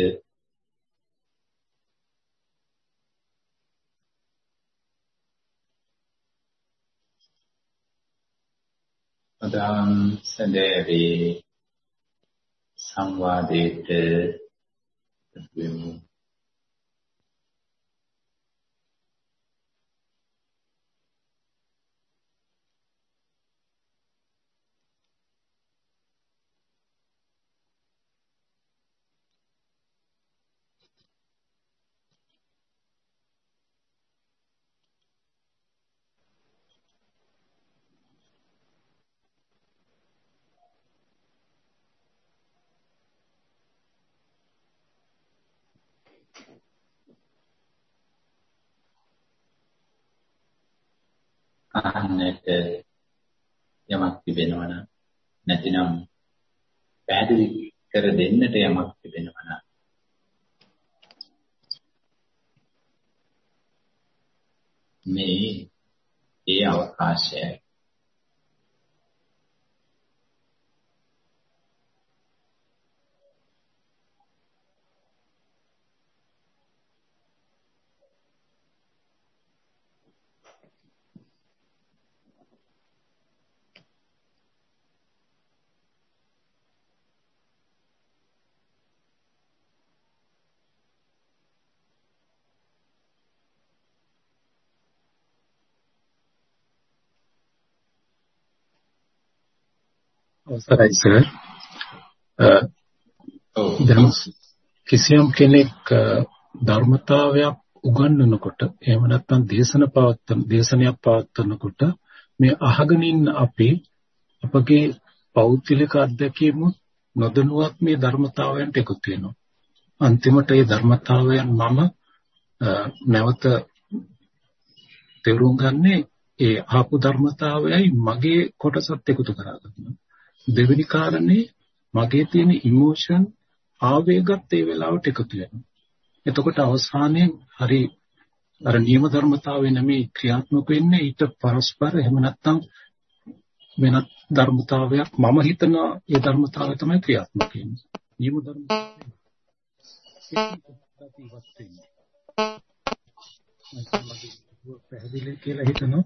අදාම් සැදෑවේ සංවාදයට වෙමු. අහන්නට යමක් තිබෙනවා නම් නැතිනම් පැහැදිලි කර දෙන්නට යමක් තිබෙනවා නම් මේ ඒ අවකාශයයි. අවසරයි සර්. දැන් කිසියම් කෙනෙක් ධර්මතාවයක් උගන්වනකොට එහෙම නැත්නම් දේශනයක් පවත්වනකොට මේ අහගෙන ඉන්න අපගේ පෞද්ගලික අත්දැකීම් නොදැනුවත් මේ ධර්මතාවයන්ට එකතු වෙනවා. අන්තිමට මේ ධර්මතාවයන් මම නැවත තේරුම් ගන්නේ ඒ ආපු ධර්මතාවයයි මගේ කොටසත් එකතු කරගන්නවා. දෙවෙනි කාරණේ මගේ තියෙන ඉමෝෂන් ආවේගත් ඒ වෙලාවට එකතු වෙනවා. එතකොට අවසානයේ හරි අර නියම ධර්මතාවය නෙමෙයි ක්‍රියාත්මක වෙන්නේ ඊට පරස්පර එහෙම නැත්නම් වෙනත් ධර්මතාවයක් මම හිතන ඒ ධර්මතාවය තමයි ක්‍රියාත්මක වෙන්නේ. නියම ධර්මතාවය පැහැදිලි කියලා හිතනවා.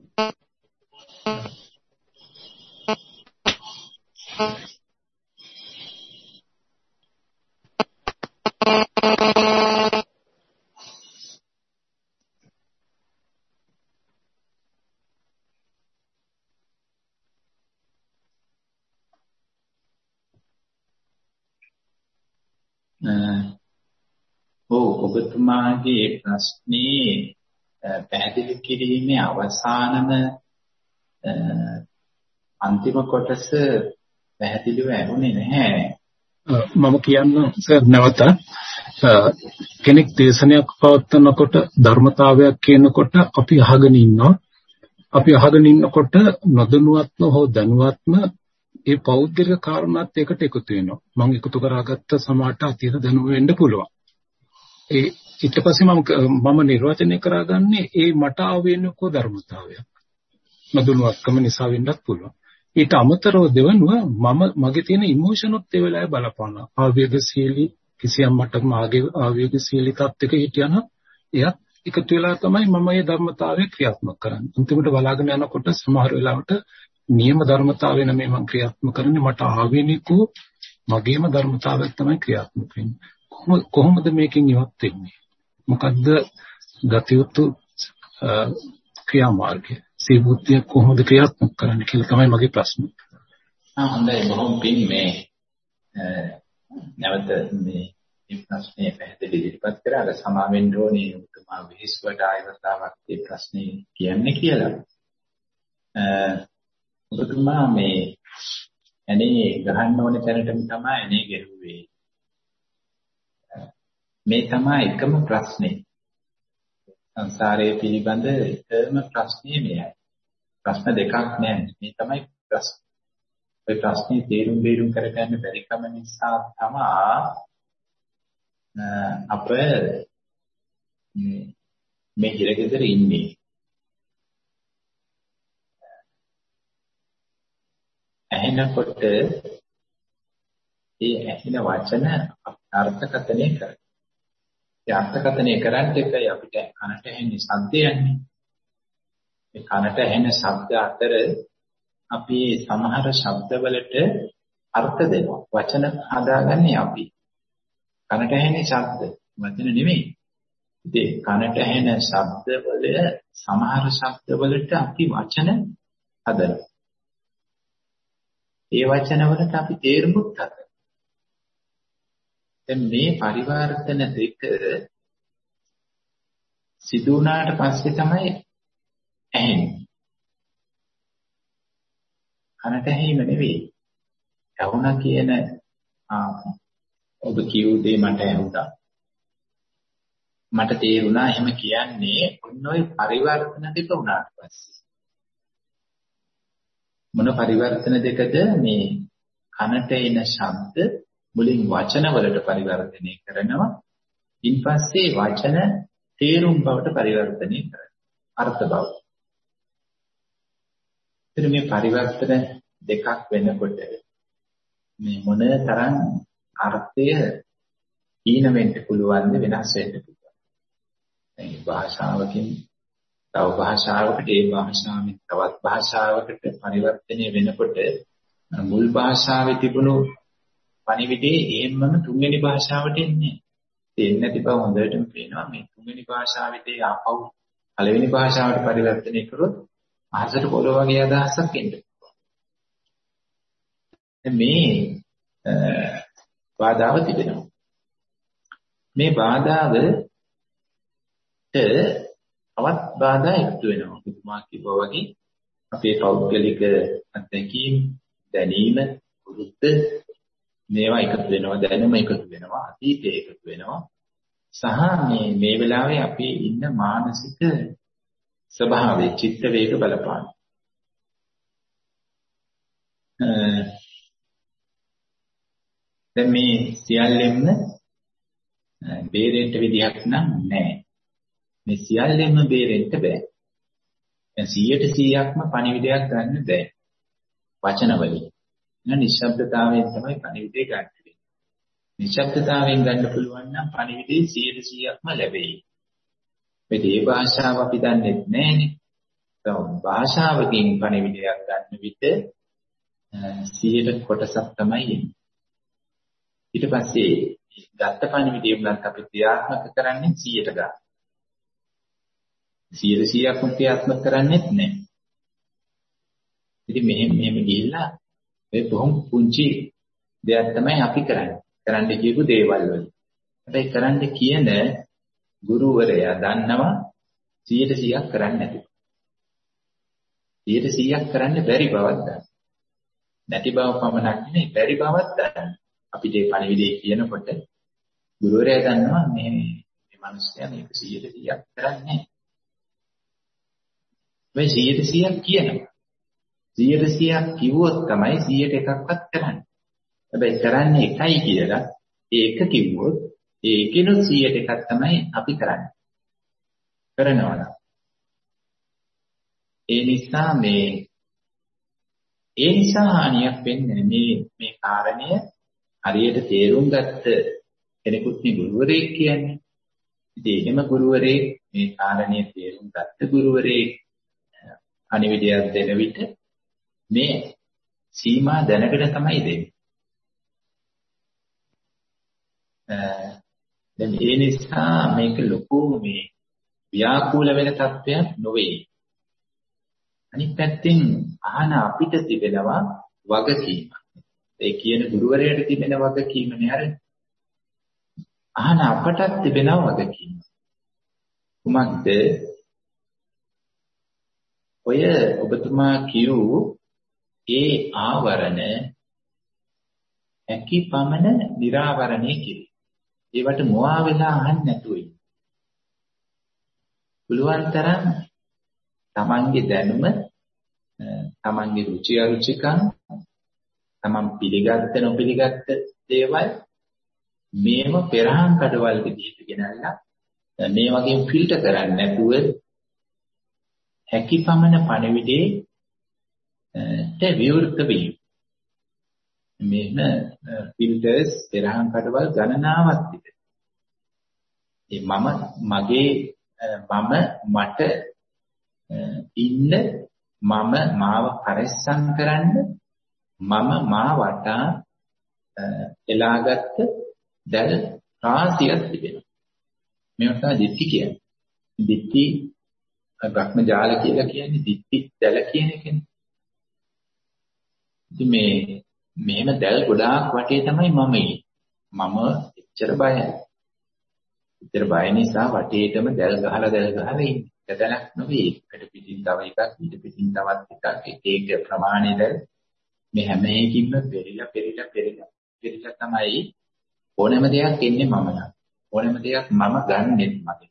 ඔබතුමාගේ ප්‍රශ්නේ පැහැදිලි කිරීමේ අවසානම අන්තිම කොටස පැහැදිලිව ඇහුනේ නැහැ. මම කියන්න සර් නැවත කෙනෙක් දේශනයක් පවත්වනකොට ධර්මතාවයක් කියනකොට අපි අහගෙන ඉන්නවා. අපි අහගෙන ඉන්නකොට නොදැනුවත්ව හෝ දැනුවත්ව ඒ පෞද්ගලික කාරණාත් එකට එකතු වෙනවා. මම එකතු කරාගත්ත සමාට අතීත දැනුම වෙන්න පුළුවන්. ඊට පස්සේ මම නිර්වචනය කරගන්නේ ඒ මට ආවේනික ධර්මතාවයක්. නොදැනුවත්කම නිසා වෙන්නත් පුළුවන්. ඊට අමතරව දෙවනුව මගේ තියෙන ඉමෝෂනොත් ඒ වෙලාවේ බලපානවා. ආවේගශීලී කිසියම් මට්ටමක ආවේගශීලී තත්ත්වයක හිටියනම් එයත් එකතු වෙලා තමයි මම මේ ධර්මතාවය ක්‍රියාත්මක කරන්නේ. අන්තිමට බලාගෙන යනකොට සමහර වෙලාවට නියම ධර්මතාවය නෙමෙයි මම ක්‍රියාත්මක කරන්නේ මට ආවේනිකෝ මගේම ධර්මතාවයක් තමයි ක්‍රියාත්මක වෙන්නේ. කොහොමද මේකෙන් ඉවත් වෙන්නේ? මොකද්ද ගතියුතු ක්‍රියාමාර්ගය? සීබුද්ධිය කොහොමද ක්‍රියාත්මක කරන්නේ කියලා තමයි මගේ ප්‍රශ්නේ. හොඳයි බොහොම පිං මේ නැවත මේ ප්‍රශ්නේ පැහැදිලි ඉදිරිපත් කරා. අර සමාවෙන්න ඕනේ උතුමා විශ්වට ආයවතාවක් මේ ප්‍රශ්නේ කියන්නේ කියලා. ඔබතුමා මේ ඇනේ ගහන්න ඕනේ තැනටම තමයි ඇනේ ගෙරුවේ. මේ තමයි එකම ප්‍රශ්නේ. සංසාරයේ පිළිබඳ එකම ප්‍රශ්නේ මෙයයි. ප්‍රශ්න දෙකක් නෑ. මේ තමයි ප්‍රශ්න. ඒ ප්‍රශ්නේ තේරුම් කරගන්න බැරි කම නිසා තමයි අප මේ හිරගෙදර ඉන්නේ. ඇහෙනකොට ඒ ඇහෙන වචන අර්ථකථනය කරනවා. ඒ අර්ථකථනය කරන්නේ එකයි අපිට කනට ඇහෙන ශබ්දයන්නේ. ඒ කනට ඇහෙන ශබ්ද අතර අපි සමහර ශබ්දවලට අර්ථ දෙනවා. වචන හදාගන්නේ අපි. කනට ඇහෙන ශබ්ද වචන නෙමෙයි. ඉතින් කනට ඇහෙන ශබ්දවල සමහර ශබ්දවලට අපි වචන හදනවා. ඒ වචනවලට අපි තේරුමුත් හදනවා. දැන් මේ පරිවර්තන දෙක සිදු වුණාට පස්සේ තමයි ඇහෙන්නේ. කනට ඇහිම නෙවෙයි. ඇහුණා කියන ඔබ කියු දේ මට ඇහුණා. මට තේරුණා එහෙම කියන්නේ ඔන්න ඔය පරිවර්තන දෙක වුණාට පස්සේ. මොන පරිවර්තන දෙකද මේ කනට එන ශබ්ද මුලින් වචන වලට පරිවර්තනය කරනවා. ඊපස්සේ වචන තේරුම් බවට පරිවර්තනය කරනවා. අර්ථ බව. ඉතින් මේ පරිවර්තන දෙකක් වෙනකොට මේ මොන තරම් අර්ථය ඊන වෙන්න පුළුවන්ද වෙනස් වෙන්න පුළුවන්. දැන් භාෂාවකින් තව භාෂාවකට ඒ භාෂාවෙන් තවත් භාෂාවකට පරිවර්තනය වෙනකොට මුල් භාෂාවේ තිබුණු පණිවිඩේ එහෙම්මම තුන්වෙනි භාෂාවට එන්නේ. එන්නේ නැති බව හොඳටම පේනවා. මේ තුන්වෙනි භාෂාවේ ආපහු පළවෙනි භාෂාවට පරිවර්තනය කරොත් අහසට පොළොව වගේ අදහසක් එන්න පුළුවන්. මේ බාධාව තිබෙනවා. මේ බාධාවට තවත් බාධා එකතු වෙනවා. පුදුමා කිව්වා වගේ අපේ පෞද්ගලික අත්දැකීම්, දැනීම, වෘත්ත මේවා එකතු වෙනවා, දැනුම එකතු වෙනවා, අතීතය එකතු වෙනවා. සහ මේ වෙලාවේ අපි ඉන්න මානසික ස්වභාවයේ චිත්ත වේග බලපාන. දැන් මේ සියල්ලෙන්න බේරෙන්න විදියක් නම් නැහැ. මේ සියල්ලෙම බේරෙන්න බෑ. දැන් 100%ක්ම පණිවිඩයක් ගන්න බෑ. වචන වලින්. නිශ්ශබ්දතාවයෙන් තමයි පණිවිඩය ගන්න වෙන්නේ. නිශ්ශබ්දතාවයෙන් ගන්න පුළුවන් නම් පණිවිඩය 100%ක්ම ලැබෙයි. මේ භාෂාව අපි දන්නේ නැහැනේ. භාෂාවකින් පණිවිඩයක් ගන්න විට 100ට කොටසක් තමයි එන්නේ. ඊට පස්සේ ගත්ත පණිවිඩය උනත් අපි ක්‍රියාත්මක කරන්නේ 100ට ගන්න. 100%ක්ම ක්‍රියාත්මක කරන්නේත් නැහැ. ඉතින් මෙහෙම ගිහිල්ලා මේ බොහොම පුංචි දෙයක් තමයි අපි කරන්නේ. කරන්න කියපු දේවල් වල. හැබැයි කරන්න කියන ගුරුවරයා දන්නවා 100%ක් කරන්නේ නැති. 100%ක් කරන්න බැරි බවක් දන්නවා. නැති බව පමණක් නෙවෙයි බැරි බවක් දන්නවා. අපිට මේ පණිවිඩය කියනකොට ගුරුවරයා දන්නවා මේ මිනිස්සයා මේක 100%ක් කරන්නේ නැහැ. මේ 100%ක් කියනවා. 100%ක් කිව්වොත් තමයි 100ට එකක්වත් කරන්නේ. හැබැයි කරන්නේ එකයි කියලා ඒක කිව්වොත් ඒකිනුත් 100ට එකක් තමයි අපි කරන්නේ. කරනවා නම්. ඒ නිසා හානියක් වෙන්නේ මේ කාරණය හරියට තේරුම් ගත්ත කෙනෙකුත් නේ ගුරුවරයෙක් කියන්නේ. ඉතින් එහෙම ගුරුවරයෙක් මේ කාරණේ තේරුම් ගත්ත ගුරුවරයෙක් අනිවිදයක් දෙන විට මේ සීමා දැනගෙන තමයි දෙන්නේ. දැන් ඒ නිසා මේක ලොකු මේ ව්‍යාකූල වෙන තත්ත්වයක් නොවේ. අනිත් පැත්තෙන් අහන අපිට තිබෙනවා වගකීම. ඒ කියන ගුරුවරයාට තිබෙන වගකීමනේ අර අහන අපටත් තිබෙනවා වගකීම. කුමක්ද? ඔය ඔබතුමා කියූ ඒ ආවරණ හැකි පමණ निराවරණය කිරීම. ඒවට මොවා වෙලා අහන්න නැතුව ඉන්න. පුළුවන් තරම් තමන්ගේ දැනුම, තමන්ගේ රුචි අරුචිකම්, තමන් පිළිගත්ත නොපිළිගත්ත දේවල් මේව පෙරහන් කඩවල් විදිහට ගෙනල්ලා මේ වගේ ෆිල්ටර් කරන්නේ නැතුව හැකි පමණ පණිවිඩේ විවෘත වීම. මෙන්න ෆිල්ටර්ස් පෙරහන් කඩවල් ගණනාවක් තිබෙනවා. මට ඉන්න මාව පරිස්සම් කරන්න මා වටා එලාගත්ත දැල් රාශියක් තිබෙනවා. මේවට තමයි දිට්ඨි කියන්නේ. දිට්ඨි භ්‍රමජාල කියලා කියන්නේ දිට්ඨි දැල කියන එකනේ. ඉතින් මෙහෙම දැල් ගොඩාක් වටේ තමයි මම එච්චර බයයි. එච්චර බය නිසා වටේටම දැල් ගහලා ඉන්නේ. දැලක් නෙවෙයි. එකට පිටින් තව එකක්, ඊට පිටින් තවත් එකක්, එක ප්‍රමාණය දැල් මේ හැම එකකින්ම පෙරිලා තමයි ඕනෑම දෙයක් එන්නේ මම නම්. ඕනෑම දෙයක් මම ගන්නෙත් මගේ.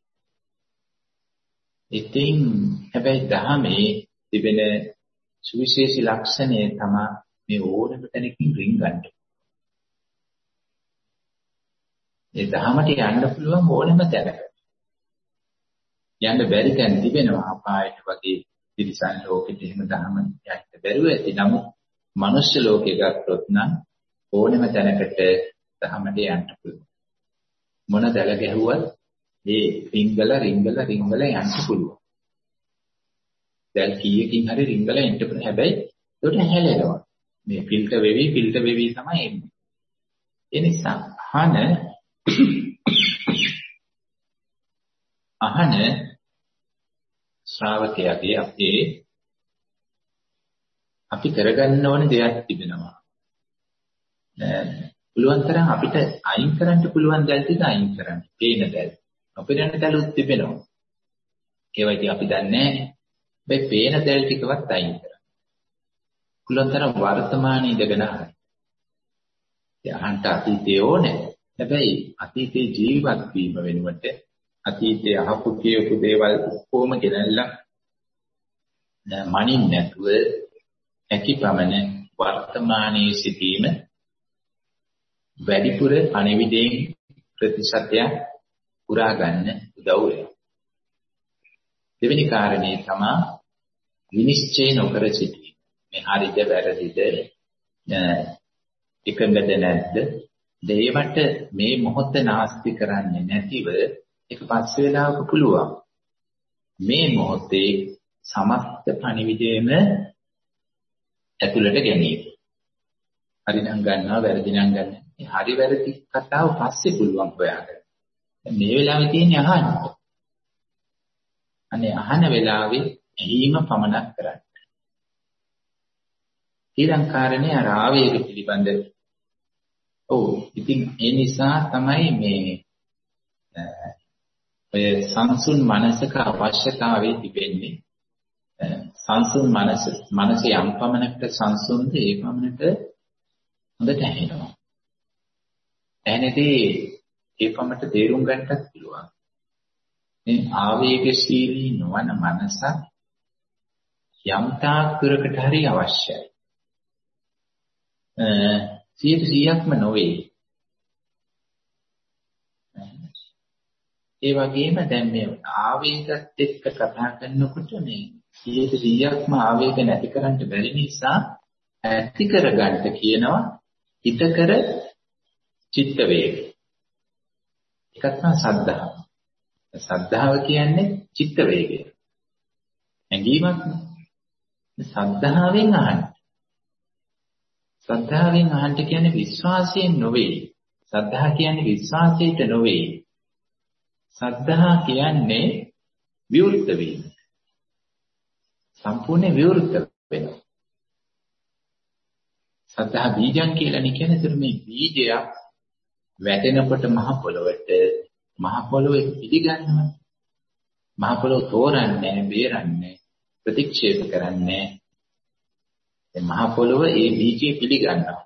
ඉතින් හැබැයි ධර්මයේ තිබෙන සුවිශේෂී ලක්ෂණය තමයි මේ ඕනෑම තැනකින් රින්ගන්නේ. ඒ ධර්මයට යන්න පුළුවන් ඕනෑම තැනක. යන්න බැරි තැන් තිබෙනවා. අපායට වගේ තිරිසන් ලෝකෙට එහෙම ධර්ම යන්න බැරුව ඇති. නමුත් මනුෂ්‍ය ලෝකේ ගත්තොත් නම් ඕනෑම තැනකට ධර්මයට යන්න පුළුවන්. මොන දැල ගැහුවත් ඒ රිංගල යන්න පුළුවන්. දැල් කීයකින් හරි රිංගල එන්න පුළුවන්. හැබැයි ඒකට හැලෙනවා. මේ ෆිල්ටර් වෙවි තමයි එන්නේ. ඒ නිසා අහන ශ්‍රාවකයාගේ අපි කරගන්න ඕන දෙයක් තිබෙනවා. පුළුවන් තරම් අපිට අයින් කරන්න පුළුවන් දැල් ටික අයින් කරන්න. පේන දැල්. අපිට දැලුත් තිබෙනවා. ඒවා ඉතින් අපි දන්නේ නැහැ. මේ පේන දැල් ටිකවත් අයින් කරන්න. පුළුවන් තරම් වර්තමානයේ ඉඳගෙන අහන්න. අහන්න අතීතයේ ඕනේ. හැබැයි අතීතයේ ජීවත් වීම වෙනුවට අතීතයේ අහපු කියපු දේවල් කොහොම ගෙනල්ලා මනින් නැතුව හැකිපමණ වර්තමානයේ සිටීම වැඩිපුර අනිවිදයෙන් ප්‍රතිශතය පුරා ගන්න උදව් වෙනවා. දෙවෙනි කාරණේ තමයි විනිශ්චය නොකර සිටීම. මේ හරිද වැරදිද එකඟද නැද්ද? දෙයවට මේ මොහොත නාස්ති කරන්නේ නැතිව එක පස්සේ වෙලාවක පුළුවන්. මේ මොහොතේ සමස්ත පණිවිඩයම ඇතුළට ගැනීම. හරි නම් ගන්නවා වැරදි නම් ගන්න. මේ හරි වැරදි කතාව පස්සේ පුළුවන් හොයාගන්න. මේ වෙලාවේ තියෙන්නේ අහන්න. අනේ අහන වෙලාවේ ඇහිම පමණක් කරන්න. ඊළඟ කාරණේ අර ආවේග පිළිබඳ. ඉතින් ඒ නිසා තමයි මේ ඔය සංසුන් මනසක අවශ්‍යතාවය තිබෙන්නේ. සංසුන් මනස යම් පමණකට සංසුන්ද ඒ පමණට හොඳට ඇහෙනවා. ඇහෙනදී ඒ පමණට තේරුම් ගන්නත් පුළුවන්. මේ ආවේගශීලී නොවන මනස යම් තාක් දුරකට හරි අවශ්‍යයි. 100%ක්ම නොවේ. ඒ වගේම දැන් මේ ආවේගත් එක්ක කතා කරනකොට මේ 100%ක්ම ආවේග නැති කරන්න බැරි නිසා ඇති කරගන්න කියනවා හිතකර චිත්ත වේග. එකක් තමයි සද්ධාව. සද්ධාව කියන්නේ චිත්ත වේගය. ඇඟීමක් නේ. සද්ධාවෙන් අහන්න. සද්ධාවෙන් අහන්න කියන්නේ විශ්වාසයෙන් නොවේ. සද්ධා කියන්නේ විශ්වාසයට නොවේ. සද්ධා කියන්නේ විවෘත වීම. සම්පූර්ණ විවෘත වෙනවා. සද්ධා බීජං කියලානේ කියන්නේ මේ බීජයක් වැටෙනකොට මහ පොළොවට මහ පොළොවේ පිළිගන්නවා. මහ පොළොව තෝරන්නේ, බේරන්නේ, ප්‍රතික්ෂේප කරන්නේ. ඒ මහ පොළොව ඒ බීජය පිළිගන්නවා.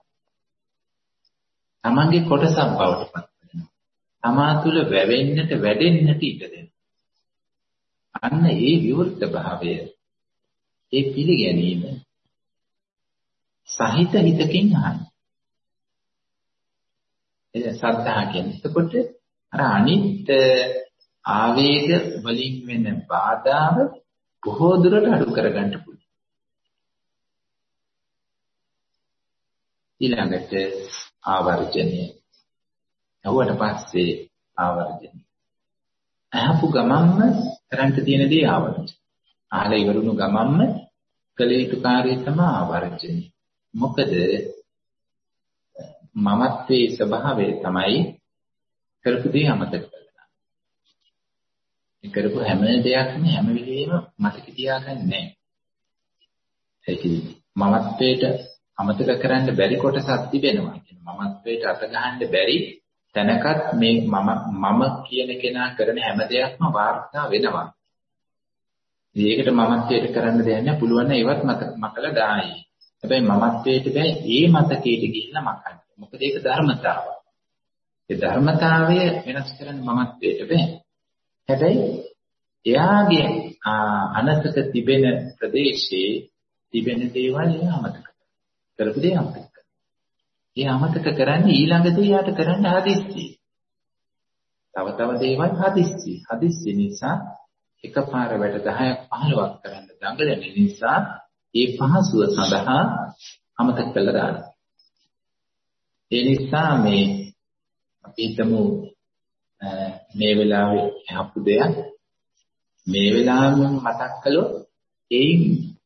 තමන්ගේ කොටසක් බවට පත් වෙනවා. තමා තුළ වැවෙන්නට, වැඩෙන්නට ඉඩ දෙනවා. අන්න ඒ විවෘත භාවය, ඒ පිළිගැනීම සහිත හිතකින් අහන්න. ඒ සද්ධා කියන්නේ. එතකොට අර අනිත් ආවේග වලින් වෙන බාධාව බොහෝ දුරට අඩු කරගන්න පුළුවන්. ඊළඟට ආවර්ජනය. යවුවට පස්සේ ආවර්ජනය. අහපු ගමන්ම කරන්ට තියෙන දේ ආවර්ජනය. ආල ඉවරුණු ගමන්ම කළ යුතු කාර්යය තමයි ආවර්ජනය. මොකද මමත්වයේ ස්වභාවය තමයි කරපු දේ අමතක කරනවා. ඒ කරපු හැම දෙයක්ම හැම වෙලෙම මතක තියාගන්නේ නැහැ. ඒක මමත්වයට අමතක කරන්න බැරි කොටසක් තිබෙනවා. මමත්වයට අත ගහන්න බැරි තැනකත් මේ මම කියන කෙනා කරන හැම දෙයක්ම වාර්තා වෙනවා. ඒකට මමත්වයට කරන්න දෙයක් නැහැ. පුළුවන් නම් ඒවත් මතකලා දායි. හැබැයි මමත්වයට බෑ ඒ මතකයට ගිහිල්ලා මකන්න. මොකද ඒක ධර්මතාවය. ඒ ධර්මතාවය වෙනස් කරන්න මමත්වයට බෑ. හැබැයි එයාගේ අනතක තිබෙන ප්‍රදේශයේ තිබෙන දේවල් එයා අමතක කරපු දේ අමතක කරනවා. ඒ අමතක කරන්නේ ඊළඟ දේ යාට කරන්න හදිස්සි. තව දේවල් හදිස්සි. හදිස්සි නිසා එකපාර වැඩ 10ක් 15ක් කරන්න දඟලන නිසා ඒ පහසුව සඳහා අමතක කළා දානවා. ඒ නිසා මේ අපි හිතමු මේ වෙලාවේ අහපු දෙයක් මේ වෙලාවෙම මතක් කළොත් ඒයින්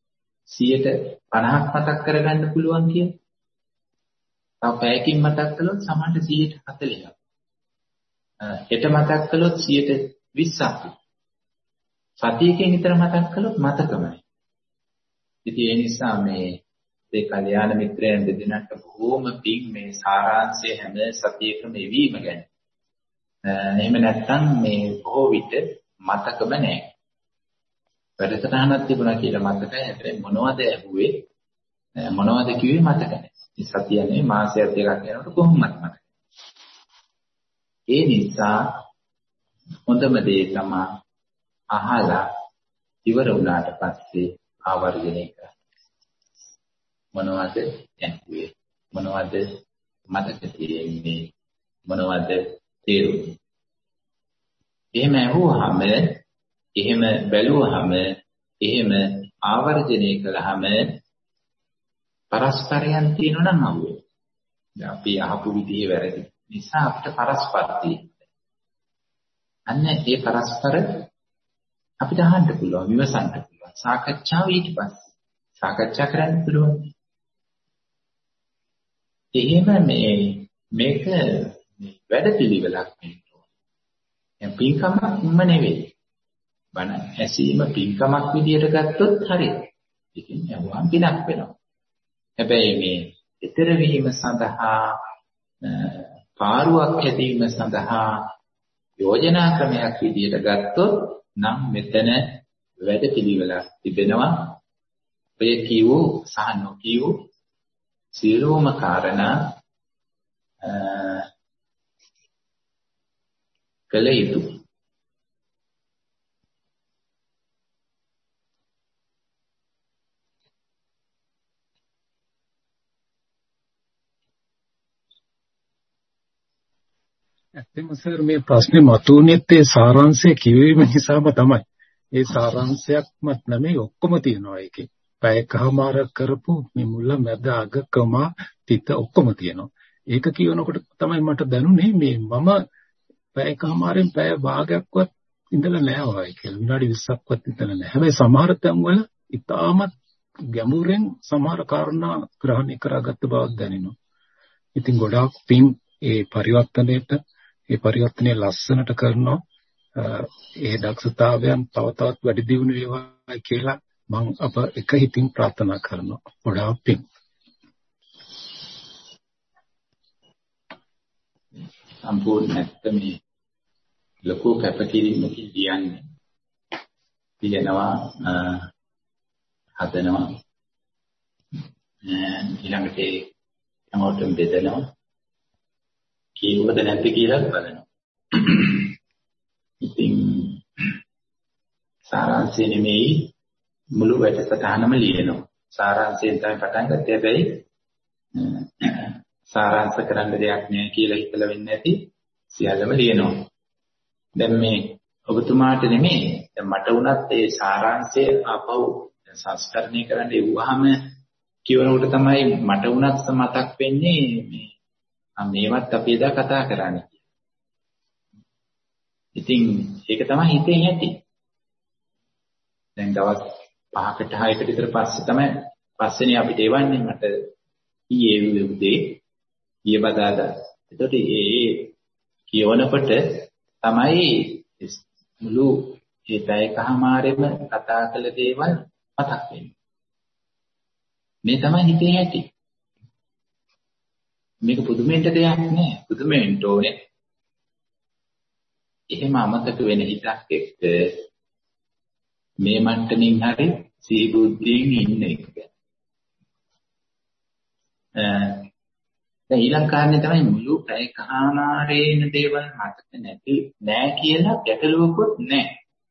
50ක් මතක් කරගන්න පුළුවන් කියන. තව පැයකින් මතක් කළොත් සමහරට 40ක්. හෙට මතක් කළොත් 20ක්. සතියකින් විතර මතක් කළොත් මතකමයි. ඉතින් ඒ නිසා මේ ඒ කල්යාණ මිත්‍රයන් දෙදෙනාට බොහෝම පිං මේ සාරාංශය හැම සතියකම එවීම ගැන. එහෙම නැත්නම් මේ බොහෝ විට මතකම නැහැ. වැඩසටහනක් තිබුණා කියලා මතකයි. හැබැයි මොනවද ඇහුවේ මොනවද කිව්වේ මතක නැහැ. මේ සතියනේ මාසයක් දෙකක් යනකොට කොහොමද මතක. ඒ නිසා හොඳම දේ තමයි අහලා ඉවර වුණාට පස්සේ ආවර්ජනය කරන්න. මොනවද ඇහුවේ මොනවද මතක තියෙන්නේ මොනවද තේරුනේ. එහෙම ඇහුවාම එහෙම බැලුවාම එහෙම ආවර්ජනය කළාම පරස්පරයන් තියෙනවා නම් අහුවේ. දැන් අපි අහපු විදිහේ වැරදි නිසා අපිට පරස්පර තියෙනවා. අන්න ඒ පරස්පර අපිට අහන්න පුළුවන් විමසන්න පුළුවන්. සාකච්ඡාව ඊට පස්සේ සාකච්ඡා කරන්න පුළුවන්. එහෙම මේක වැඩපිළිවෙලක් වෙන්න ඕනේ. පින්කමක්ම නෙවෙයි. බණ ඇසීම පින්කමක් විදියට ගත්තොත් හරියි. ඉතින් යවුවාම පිනක් වෙනවා. හැබැයි මේ ඊතර වීම සඳහා පාරුවක් හැදීම සඳහා යෝජනා ක්‍රමයක් විදියට ගත්තොත් නම් මෙතන වැඩපිළිවෙලක් තිබෙනවා. ඔය කියවෝ සහ නොකියවෝ සියලුම කාරණා කළ යුතුයි. ඇත්තම සර් මේ ප්‍රශ්නේ මතුවුනේත් ඒ සාරාංශය කියවීම නිසාම තමයි. ඒ සාරාංශයක්මත් නෙමෙයි ඔක්කොම තියෙනවා ඒකේ. පැයකමාර කරපු මේ මුල මැද අග කම තිත ඔක්කොම තියෙනවා. ඒක කියනකොට තමයි මට දැනුනේ මේ මම පැයකමාරෙන් පැය භාගයක්වත් ඉඳලා නැහැ වගේ කියලා. විනාඩි 20ක්වත් ඉඳලා නැහැ. හැබැයි සමහර තැන්වල ඉතාමත් ගැඹුරෙන් සමහර කාරණා ග්‍රහණය කරගත්ත බවක් දැනෙනවා. ඉතින් ගොඩාක් පින් ඒ පරිවර්තනය ලස්සනට කරනවා. ඒ දක්ෂතාවයන් තව තවත් වැඩි දියුණු වේවා කියලා මම අප එක හිතින් ප්‍රාර්ථනා කරනවා. ගොඩාක් පින්. සම්පූර්ණ නැත්නම් මේ ලොකු කැපකිරීමකින් කියන්නේ තියෙනවා හදනවා ඊළඟට හැමෝටම බෙදනවා කීවද නැද්ද කියලා බලනවා. ඉතින් සාරාංශය නෙමෙයි මුළු වැඩසටහනම ලියනවා. සාරාංශයෙන් තමයි පටන් ගත්තේ. හැබැයි සාරාංශ කරන්න දෙයක් නෑ කියලා හිතලා වෙන්නේ නැති සියල්ලම ලියනවා. දැන් මේ ඔබතුමාට නෙමෙයි දැන් මට වුණත් ඒ සාරාංශය ආපහු සංස්කරණය කරන්න යුවහම කියනකොට තමයි මට වුණත් මතක් වෙන්නේ මේවත් අපි එදා කතා කරන්නේ. ඉතින් ඒක තමයි හිතේ ඇති. දැන් දවස් 5කට 6කට විතර පස්සේ තමයි පස්සේනේ අපිට එවන්නේ මට ඊයේ උදේ ඊයේ බදාදා. එතකොට ඒ කියවනකොට තමයි මුළු ඒ පැයකමාරෙම කතා කළ දේවල් මතක් වෙන්නේ. මේ තමයි හිතේ ඇති. මේක පුදුමෙන්ට දෙයක් නෑ. පුදුමෙන්ට ඕනේ. එහෙම අමතක වෙන හිතක් එක්ක මේ මට්ටමින් හරි සීබුද්ධියෙන් ඉන්න එක. දැන් ඊළඟ කාරණේ තමයි මුළු පැයකමාරේන දේවල් මතක නෑ කියලා ගැටලුවකුත් නෑ.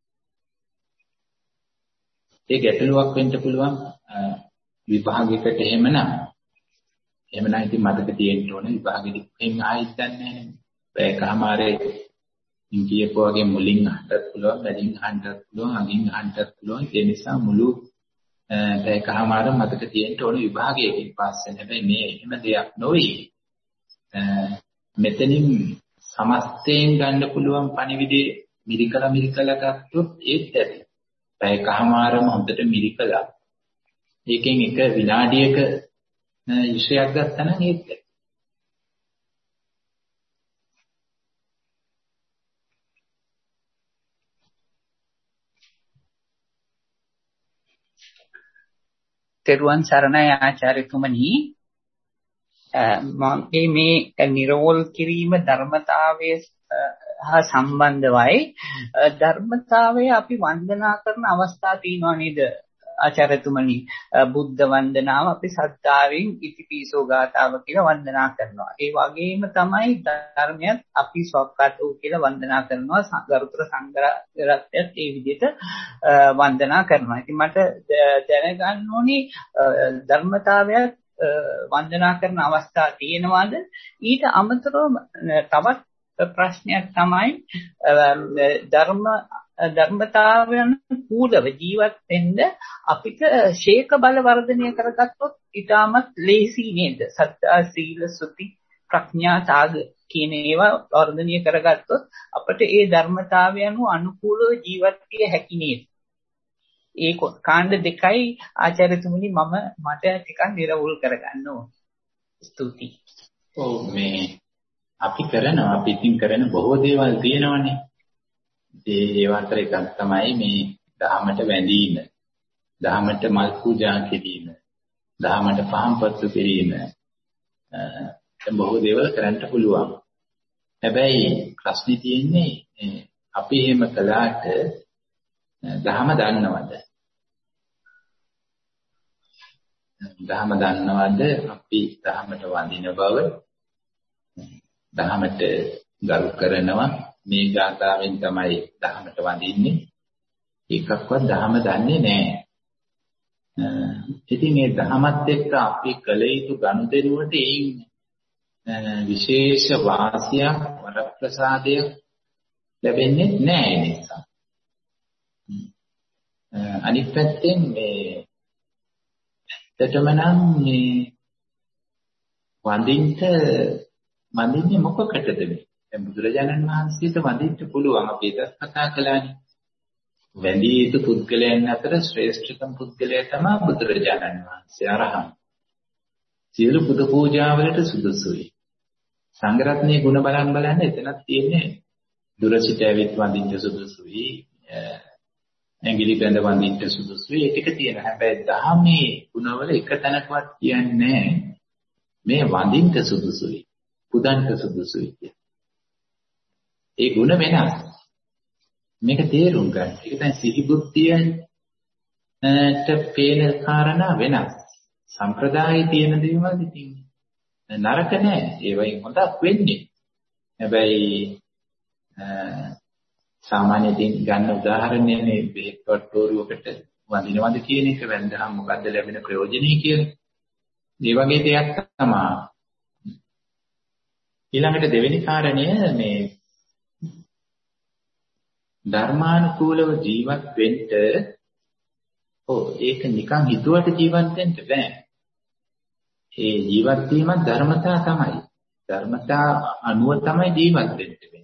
ඒ ගැටලුවක් වෙන්න පුළුවන් විභාගයකට එහෙමනම් ඉතින් මතක තියෙන්න ඕනේ විභාගෙදින් ආයෙත් දන්නේ නැහැ. පැයකමාරේ කියපු වගේ මුලින් අහන්නත් පුළුවන්, වැඩින් අහන්නත් පුළුවන්, අගින් අහන්නත් පුළුවන්. ඒ නිසා මුළු පැයකමාර මතක තියෙන්න ඕනේ විභාගයකින් පස්සේ. හැබැයි මේ එහෙම දෙයක් නොවේ. මෙතනින් සමස්තයෙන් ගන්න පුළුවන් පණිවිඩේ මිරිකලා ගත්තොත් ඒත් ඇති. පැයකමාරම හොඳට මිරිකලා ඒකෙන් එක විනාඩියක විශයක් ගත්තා නම් ඒත් ඇති. තෙරුවන් සරණයි ආචාර්යතුමනි. මගේ මේ නිරෝල් කිරීම ධර්මතාවයේ හා සම්බන්ධවයි. ධර්මතාවය අපි වන්දනා කරන අවස්ථා තියෙනවා නේද ආචාර්යතුමනි? බුද්ධ වන්දනාව අපි සද්ධාවෙන් ඉතිපිසෝ ගාථාව කියලා වන්දනා කරනවා. ඒ වගේම තමයි ධර්මයත් අපි සවක්කාතෝ කියලා වන්දනා කරනවා. ගරුතර සංඝරත්නයත් ඒ විදිහට වන්දනා කරනවා. ඉතින් මට දැනගන්න ඕනේ ධර්මතාවයත් වන්දනා කරන අවස්ථා තියෙනවාද? ඊට අමතරව තවත් ප්‍රශ්නයක් තමයි ධර්මතාවයන් කූලව ජීවත් වෙන්න අපිට ශේක බල වර්ධනය කරගත්තොත් ඊටමත් ලේසි නේද? සත්‍යා සීල සුති ප්‍රඥා තාග කියන ඒවා වර්ධනය කරගත්තොත් අපිට ඒ ධර්මතාවයන් අනුකූලව ජීවත් විය හැකි නේද? ඒ කාණ්ඩ දෙකයි ආචාර්යතුමනි මට ටිකක් නිරවුල් කරගන්න ඕන. ස්තුතියි. ඔව් මේ අපි ඉතින් කරන බොහෝ දේවල් තියෙනවානේ. ඒ අතර එකක් තමයි මේ දහමට වැඳීම, දහමට මල් පූජා කිරීම, දහමට පහන් පත්තු කිරීම. බොහෝ දේවල් කරන්න පුළුවන්. හැබැයි ප්‍රශ්නේ තියෙන්නේ අපි එහෙම කළාට දහම දන්නවද? දහම දන්නවද? අපි දහමට වඳින බව, දහමට ගරු කරනවා. මේ ගාථාවෙන් තමයි දහමට වඳින්නේ. එකක්වත් දහම දන්නේ නැහැ. ඉතින් මේ දහමත් එක්ක අපි කළ යුතු ගනුදෙනුවට විශේෂ වාසියක්, වරප්‍රසාදයක් ලැබෙන්නේ නැහැ නිසා. අනිත් පැත්තෙන් ඇත්තටම නම් මේ වඳින්නේ මොකකටද මේ? දැන් බුදුරජාණන් වහන්සේට වඳින්න පුළුවන්. අපි ඒක කතා කළානේ. වැඳිය යුතු පුද්ගලයන් අතර ශ්‍රේෂ්ඨතම පුද්ගලයා තමයි බුදුරජාණන් වහන්සේ අරහං. සියලු පුද පූජාවලට සුදුසුයි. සංඝ රත්නයේ ගුණ බලන්න එතනක් තියෙන්නේ. දුර සිට ඇවිත් වඳින්න සුදුසුයි. ඇඟිලි බැඳ වඳින්න සුදුසුයි. ඒ ටික තියෙනවා. හැබැයි දහමේ ගුණවල එක තැනකවත් කියන්නේ මේ වඳින්න සුදුසුයි, පුදන්න සුදුසුයි කියන. ඒ ගුණ වෙනස්. මේක තේරුම් ගන්න. ඒක තමයි සිහි බුද්ධියට පේන කාරණා වෙනස්. සම්ප්‍රදායේ තියෙන දේවල් ඉතින් නරක නෑ. ඒවයින් හොඳක් වෙන්නේ. හැබැයි සාමාන්‍යයෙන් ගන්න උදාහරණය මේ බෙහෙත් වට්ටෝරුවකට වඳිනවද කියන එක වැන්දහම මොකද්ද ලැබෙන ප්‍රයෝජනෙ කියලා. මේ වගේ දෙයක් තමයි. ඊළඟට දෙවෙනි කාරණය මේ ධර්මානුකූලව ජීවත් වෙන්න ඒක නිකන් හිතුවට ජීවත් වෙන්න බෑ. ඒ ජීවත් වීම ධර්මතා තමයි. ධර්මතා අනුව තමයි ජීවත් වෙන්න වෙන්නේ.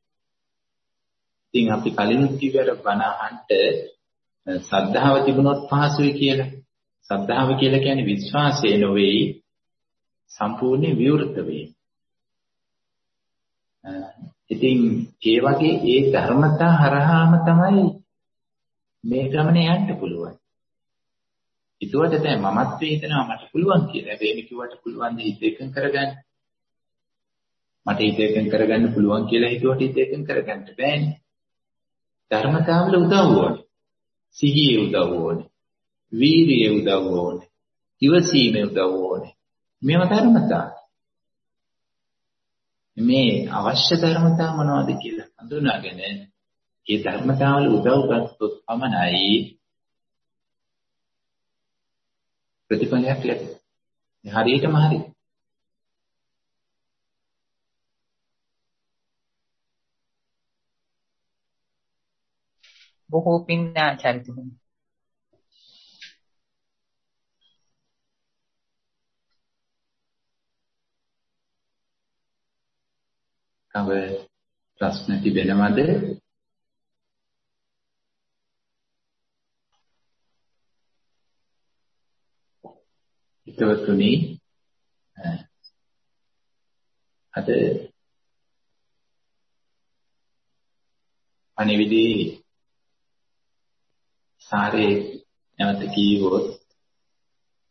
ඉතින් අපි කලින් කිව්වර බණ අහන්න සද්ධාව තිබුණොත් පහසුයි කියලා. සද්ධාව කියලා කියන්නේ විශ්වාසය නෙවෙයි, සම්පූර්ණ විවෘත වීම. ඉතින් ඒ වගේ ඒ ධර්මතා හරහාම තමයි මේ ගමනේ යන්න පුළුවන්. ඊටවට දැන් මමත්වයේ හිතනවා මට පුළුවන් කියලා. හැබැයි කිව්වට පුළුවන් ද හිත එකඟ කරගන්න. මට හිත එකඟ කරගන්න පුළුවන් කියලා හිතුවට හිත එකඟ කරගන්න බෑනේ. ධර්මතාවල උදව් ඕනේ. සිහියේ උදව් ඕනේ. වීරියේ උදව් ඕනේ. ඉවසීමේ උදව් ඕනේ. මේවා ධර්මතා. මේ අවශ්‍ය ධර්මතා මොනවද කියලා හඳුනාගෙන ඒ ධර්මතාවල උදව් ගත්තොත් පමණයි ප්‍රතිඵලයක් ලැබෙන්නේ. හරියටම හරි. බොහෝ පින් ආචාර්යතුමනි. තව ප්‍රශ්න තිබෙනවද? හිතවතුනි අද අනිවිදී සාරේ නැවත කීවොත්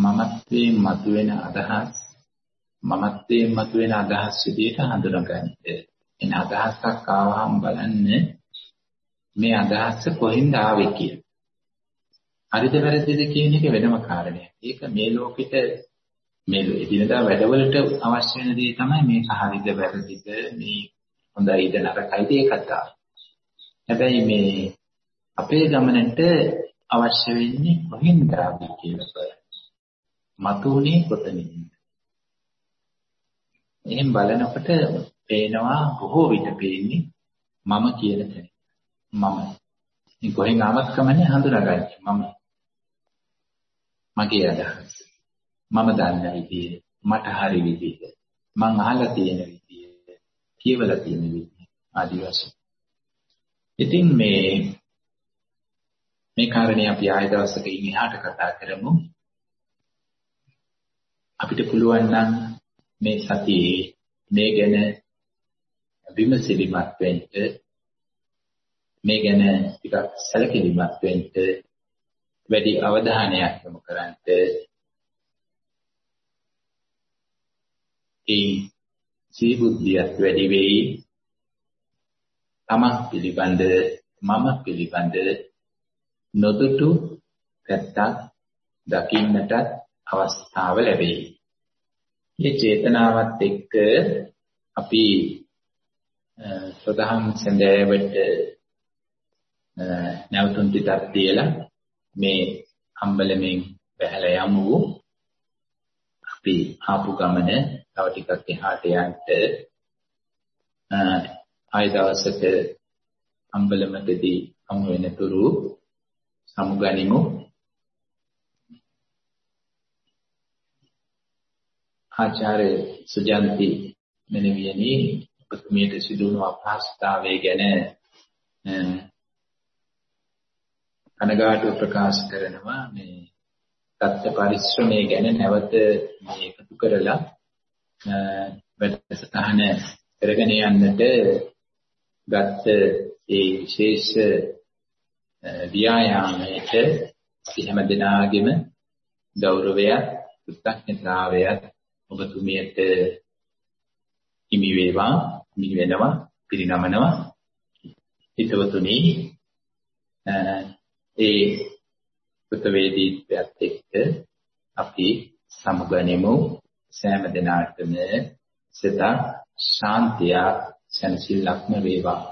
මමත්වයෙන් මතුවෙන අදහස් විදිහට හඳුනගන්න. එන අදහසක් ආවහම බලන්න මේ අදහස කොහෙන්ද ආවේ කියලා. හරිද වැරදිද කියන එක වෙනම කාරණයක්. ඒක මේ ලෝකෙට මේ එදිනදා වැඩවලට අවශ්‍ය වෙන දේ තමයි මේක හරිද වැරදිද මේ හොඳයිද නරකයිද ඒ කතාව. හැබැයි මේ අපේ ගමනට අවශ්‍ය වෙන්නේ කොහෙන්ද ආවේ කියලා බලන්න. මතුනේ කොතනින්ද? එහෙන් බලනකොට පේනවා බොහෝ විට පේන්නේ මම කියන තැන. මම. මේ කොහෙන් ආවත් කමන්නේ හඳුනාගන්නේ මම. මගේ අදහස. මම දන්න විදිය, මට හරි විදිය, මං අහලා තියෙන විදිය, කියවලා තියෙන විදිය ආදි වශයෙන්. ඉතින් මේ කාරණේ අපි ආයෙ දවසක ඉහාට කතා කරමු. අපිට පුළුවන් නම් මේ සතියේ මේ ගැන විමසිලිමත් වෙන්න, මේ ගැන ටිකක් සැලකිලිමත් වෙන්න, වැඩි අවධානයක් යොමු කරන්න. ඒ සීබුද්ධියත් වැඩි වෙයි. තමක් පිළිබඳ, මම පිළිබඳ නොදුටු පැත්තක් දකින්නට අවස්ථාව ලැබෙයි. මේ චේතනාවත් එක්ක අපි සදහම් සඳෑවට නැවතුම් ටිකක් තියලා මේ අම්බලමෙන් බැහැලා යමු. අපි ආපු ගමන තව ටිකක් එහාට යන්න ආය දවසක අම්බලමකදී හමු වෙනතුරු සමුගනිමු. ආචාර්ය සුජන්ති මෙනවියනි ඔබතුමියට සිදුවුණු අපහසුතාවය ගැන කනගාටුව ප්‍රකාශ කරනවා. මේ තත්ත්ව පරිශ්‍රමයේ ගැන නැවත මේ එකතු කරලා වැඩසටහන කරගෙන යන්නට ගත්ත ඒ විශේෂ ව්‍යායාමයට අපි හැම දිනාගෙම ගෞරවයක් කෘතඥතාවයක් ඔබතුමියට හිමි වේවා, හිමි වෙනවා, පිරිනමනවා. හිතවතුනි ඒ කෘතවේදීත්වයට එක්ක අපි සමුගනිමු. සෑම දිනාටම සිත ශාන්තිය සැනසෙල්ලක්ම වේවා.